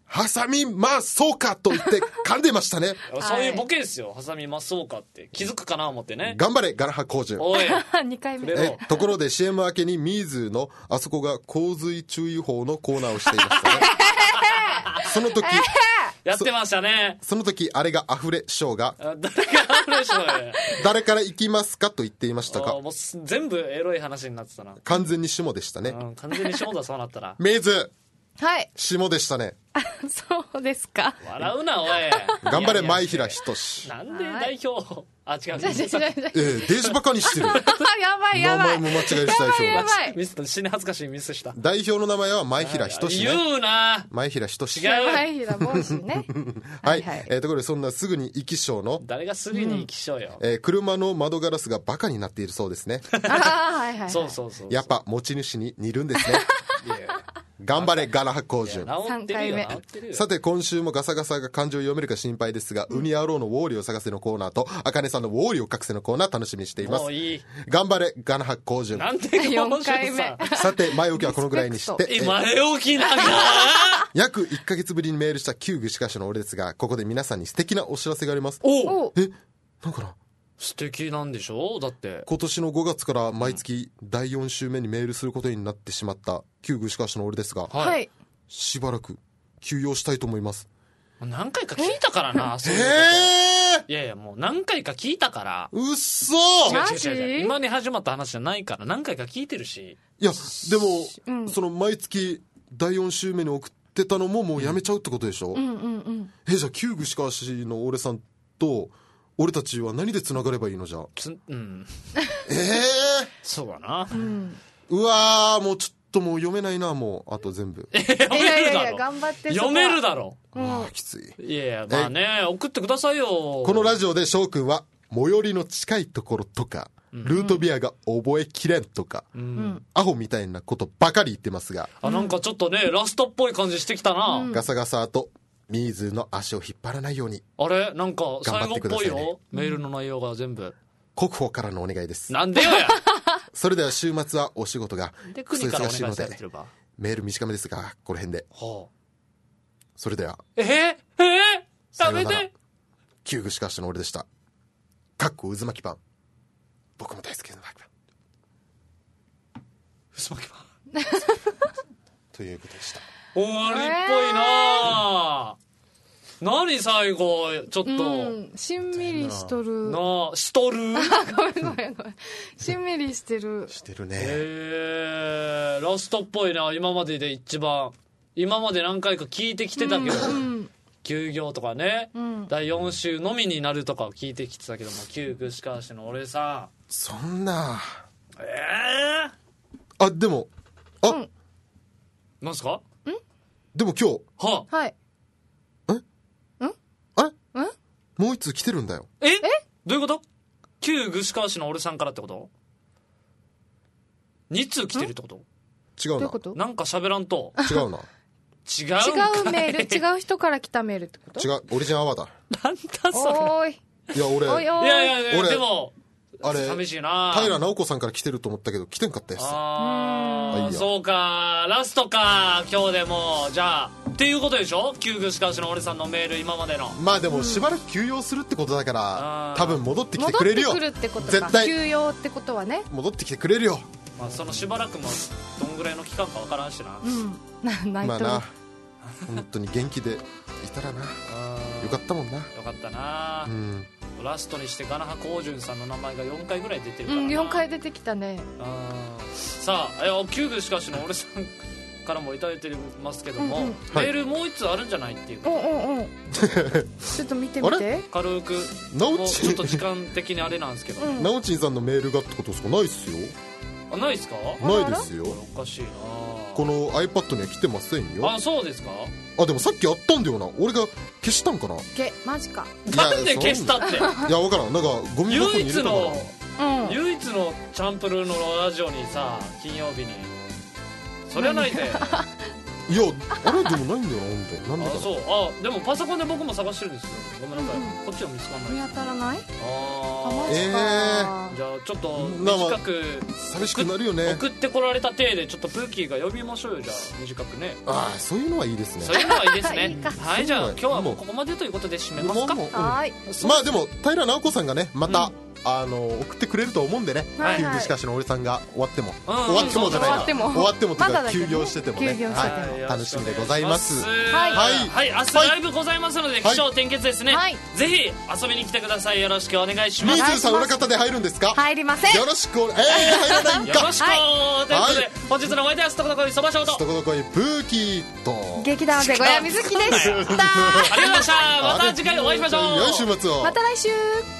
挟みまそうかと言って噛んでましたね。 そういうボケですよ、挟みまそうかって気づくかな思ってね。 頑張れガラハコージュ。 おいにかいめ。 えところで シーエム 明けにミーズのあそこが洪水注意報のコーナーをしていましたね。その時やってましたね。 その時あれがアフレショーが誰があれしょ誰から行きますかと言っていましたか。 もう全部エロい話になってたな。 完全に下でしたね。 うん、完全に下だそうなったら。 ミーズはい下でしたね。 そうですか。 笑うなおい。 頑張れ前平仁。 なんで代表、あ違う。 じゃじゃじゃじゃえー、デージバカにしてる。 やばいやばい。 名前も間違える代表やばい。 ミスった、死に恥ずかしいミスした。 代表の名前は前平仁ね。 言うな。 前平仁。 違う。 前平帽子ね。 はい、はいえー、ところでそんなすぐに生き性の誰がすぐに生き性よ、 うんえー、車の窓ガラスがバカになっているそうですね。 あはいはい。 そうそうそう。 やっぱ持ち主に似るんですね。頑張れガラハコージュ。 治ってるよ治ってるよ。 さて今週もガサガサが漢字を読めるか心配ですが、うん、ウニ野郎のウォーリーを探せのコーナーとあかねさんのウォーリーを隠せのコーナー楽しみにしています。 もういい。 頑張れガラハコージュ。 なんでよんかいめ。 さて前置きはこのぐらいにして前置きなんか約いっかげつぶりにメールした旧具志歌手の俺ですが、ここで皆さんに素敵なお知らせがあります。 おえなんかな素敵なんでしょだって今年のごがつから毎月だいよん週目にメールすることになってしまった旧具志歌手の俺ですが、 はい、 しばらく休養したいと思います。 何回か聞いたからな。そういうこと。いやいやもう何回か聞いたから。 うっそー。違う違う違う。今に始まった話じゃないから何回か聞いてるし。 いやでも、 うん、 その毎月だいよん週目に送ってたのももうやめちゃうってことでしょ。 うんうんうん。 えじゃあ旧具志歌手の俺さんと俺たちは何でつながればいいのじゃあ。 つうんええー、 そうだな、 うん、 うわーもうちょっともう読めないなもうあと全部。 え読めるだろ。いやいやいや頑張って読めるだろ。 うん、 あきつい。 いやいやまあね送ってくださいよ。 このラジオで翔くんは最寄りの近いところとか、うん、ルートビアが覚えきれんとか、うん、アホみたいなことばかり言ってますが、 あなんかちょっとねラストっぽい感じしてきたな、 うん、ガサガサとミーズの足を引っ張らないように。 あれなんか最後っぽいよ、 ね、 メールの内容が全部国保からのお願いです。 なんでよやそれでは週末はお仕事がクソ忙しいのでメール短めですがこの辺で、はあ、それではえー、えー、ダメで旧具志歌手の俺でした。かっこ渦巻きパン。僕も大好きな渦巻きパン。 渦巻きパンということでした。 終わりっぽいな、えー、何最後ちょっと、うん、 しんみりしとるなしとるごめんごめんごめんしんみりしてるしてるね。 えー、ラストっぽいな。今までで一番今まで何回か聞いてきてたけど、うん、休業とかね、うん、だいよん週のみになるとかを聞いてきてたけども、旧具志歌手の俺さそんなえー、あでもあ、うん、 なんすかでも今日はあ、はいえんあれんもう一通来てるんだよ。 ええどういうこと？旧具志川市の俺さんからってこと？に通来てるってこと？ 違うな。 どういうこと？ なんか喋らんと違うな。 違う違うメール違う人から来たメールってこと？ 違うオリジナルアワだ。 なんだそれ。 おーいいや俺おいおいいやいやいや俺でもあれ寂しいな。 平直子さんから来てると思ったけど来てんかったやつ。 ああそうかラストか今日でもじゃあっていうことでしょ。旧具志川市の俺さんのメール今までの。 まあでもしばらく休養するってことだから、うん、多分戻ってきてくれるよ。 戻ってくるってことか。 絶対休養ってことはね戻ってきてくれるよ。 まあそのしばらくもどんぐらいの期間かわからんしな。 うんなないとまあな本当に元気でいたらなよかったもんな。 よかったな、うん、ラストにしてガナハコウジュンさんの名前がよんかいぐらい出てるからな、 うん、よんかい出てきたね。 さあ旧具志川市の俺さんからもいただいてますけども、うんうん、メールもう一つあるんじゃないっていう、 はい、うんうんうんちょっと見てみて軽くもうちょっと時間的にあれなんですけど、うん、 なおちんさんのメールがってことですか？ないっすよ。 あないっすか？ ないですよ。 おかしいな。 この iPad には来てませんよ。 あそうですか？ あでもさっきあったんだよな。俺が消したんかな。 けマジか。 なんで消したって。いや分からんなんかゴミ箱に入れたから。 唯一の、うん、唯一のチャンプルーのラジオにさ金曜日にそれはないで、 いいやあれでもないんだよな、ほんでなんでかな。 あそうあでもパソコンで僕も探してるんですよ。ごめんなさい、うんうん、こっちは見つかんない。 見当たらない。 ああマジか、 えー、 じゃあちょっと短く寂しくなるよね。 送ってこられた体でちょっとプーキーが呼びましょうよ。じゃあ短くね。 ああそういうのはいいですね。 そういうのはいいですねいいか。 はいじゃあ今日はもうここまでということで締めますか。 はいまあでも平直子さんがねまた、うんあの送ってくれると思うんでね、 はいはい、 キングしかしの俺さんが終わっても、 うんうん、 終わってもじゃないな、 終わっても終わってもというか、 ま、 休業しててもね、 てもはい、楽しみでございます。 はいはい、はい、明日ライブございますので、起承転結ですね、はい、ぜひ遊びに来てください。よろしくお願いします。 ミーズーさん裏方で入るんですか。 入りません。 よろしくおえー、入らないんか。 よろしく、はい、ということで、はい、本日のお相手はストコドコイそばショート、 ストコドコイプーキーと劇団で小屋水木でした。 ありがとうございました。また次回お会いしましょう。 良い週末を。 また来週。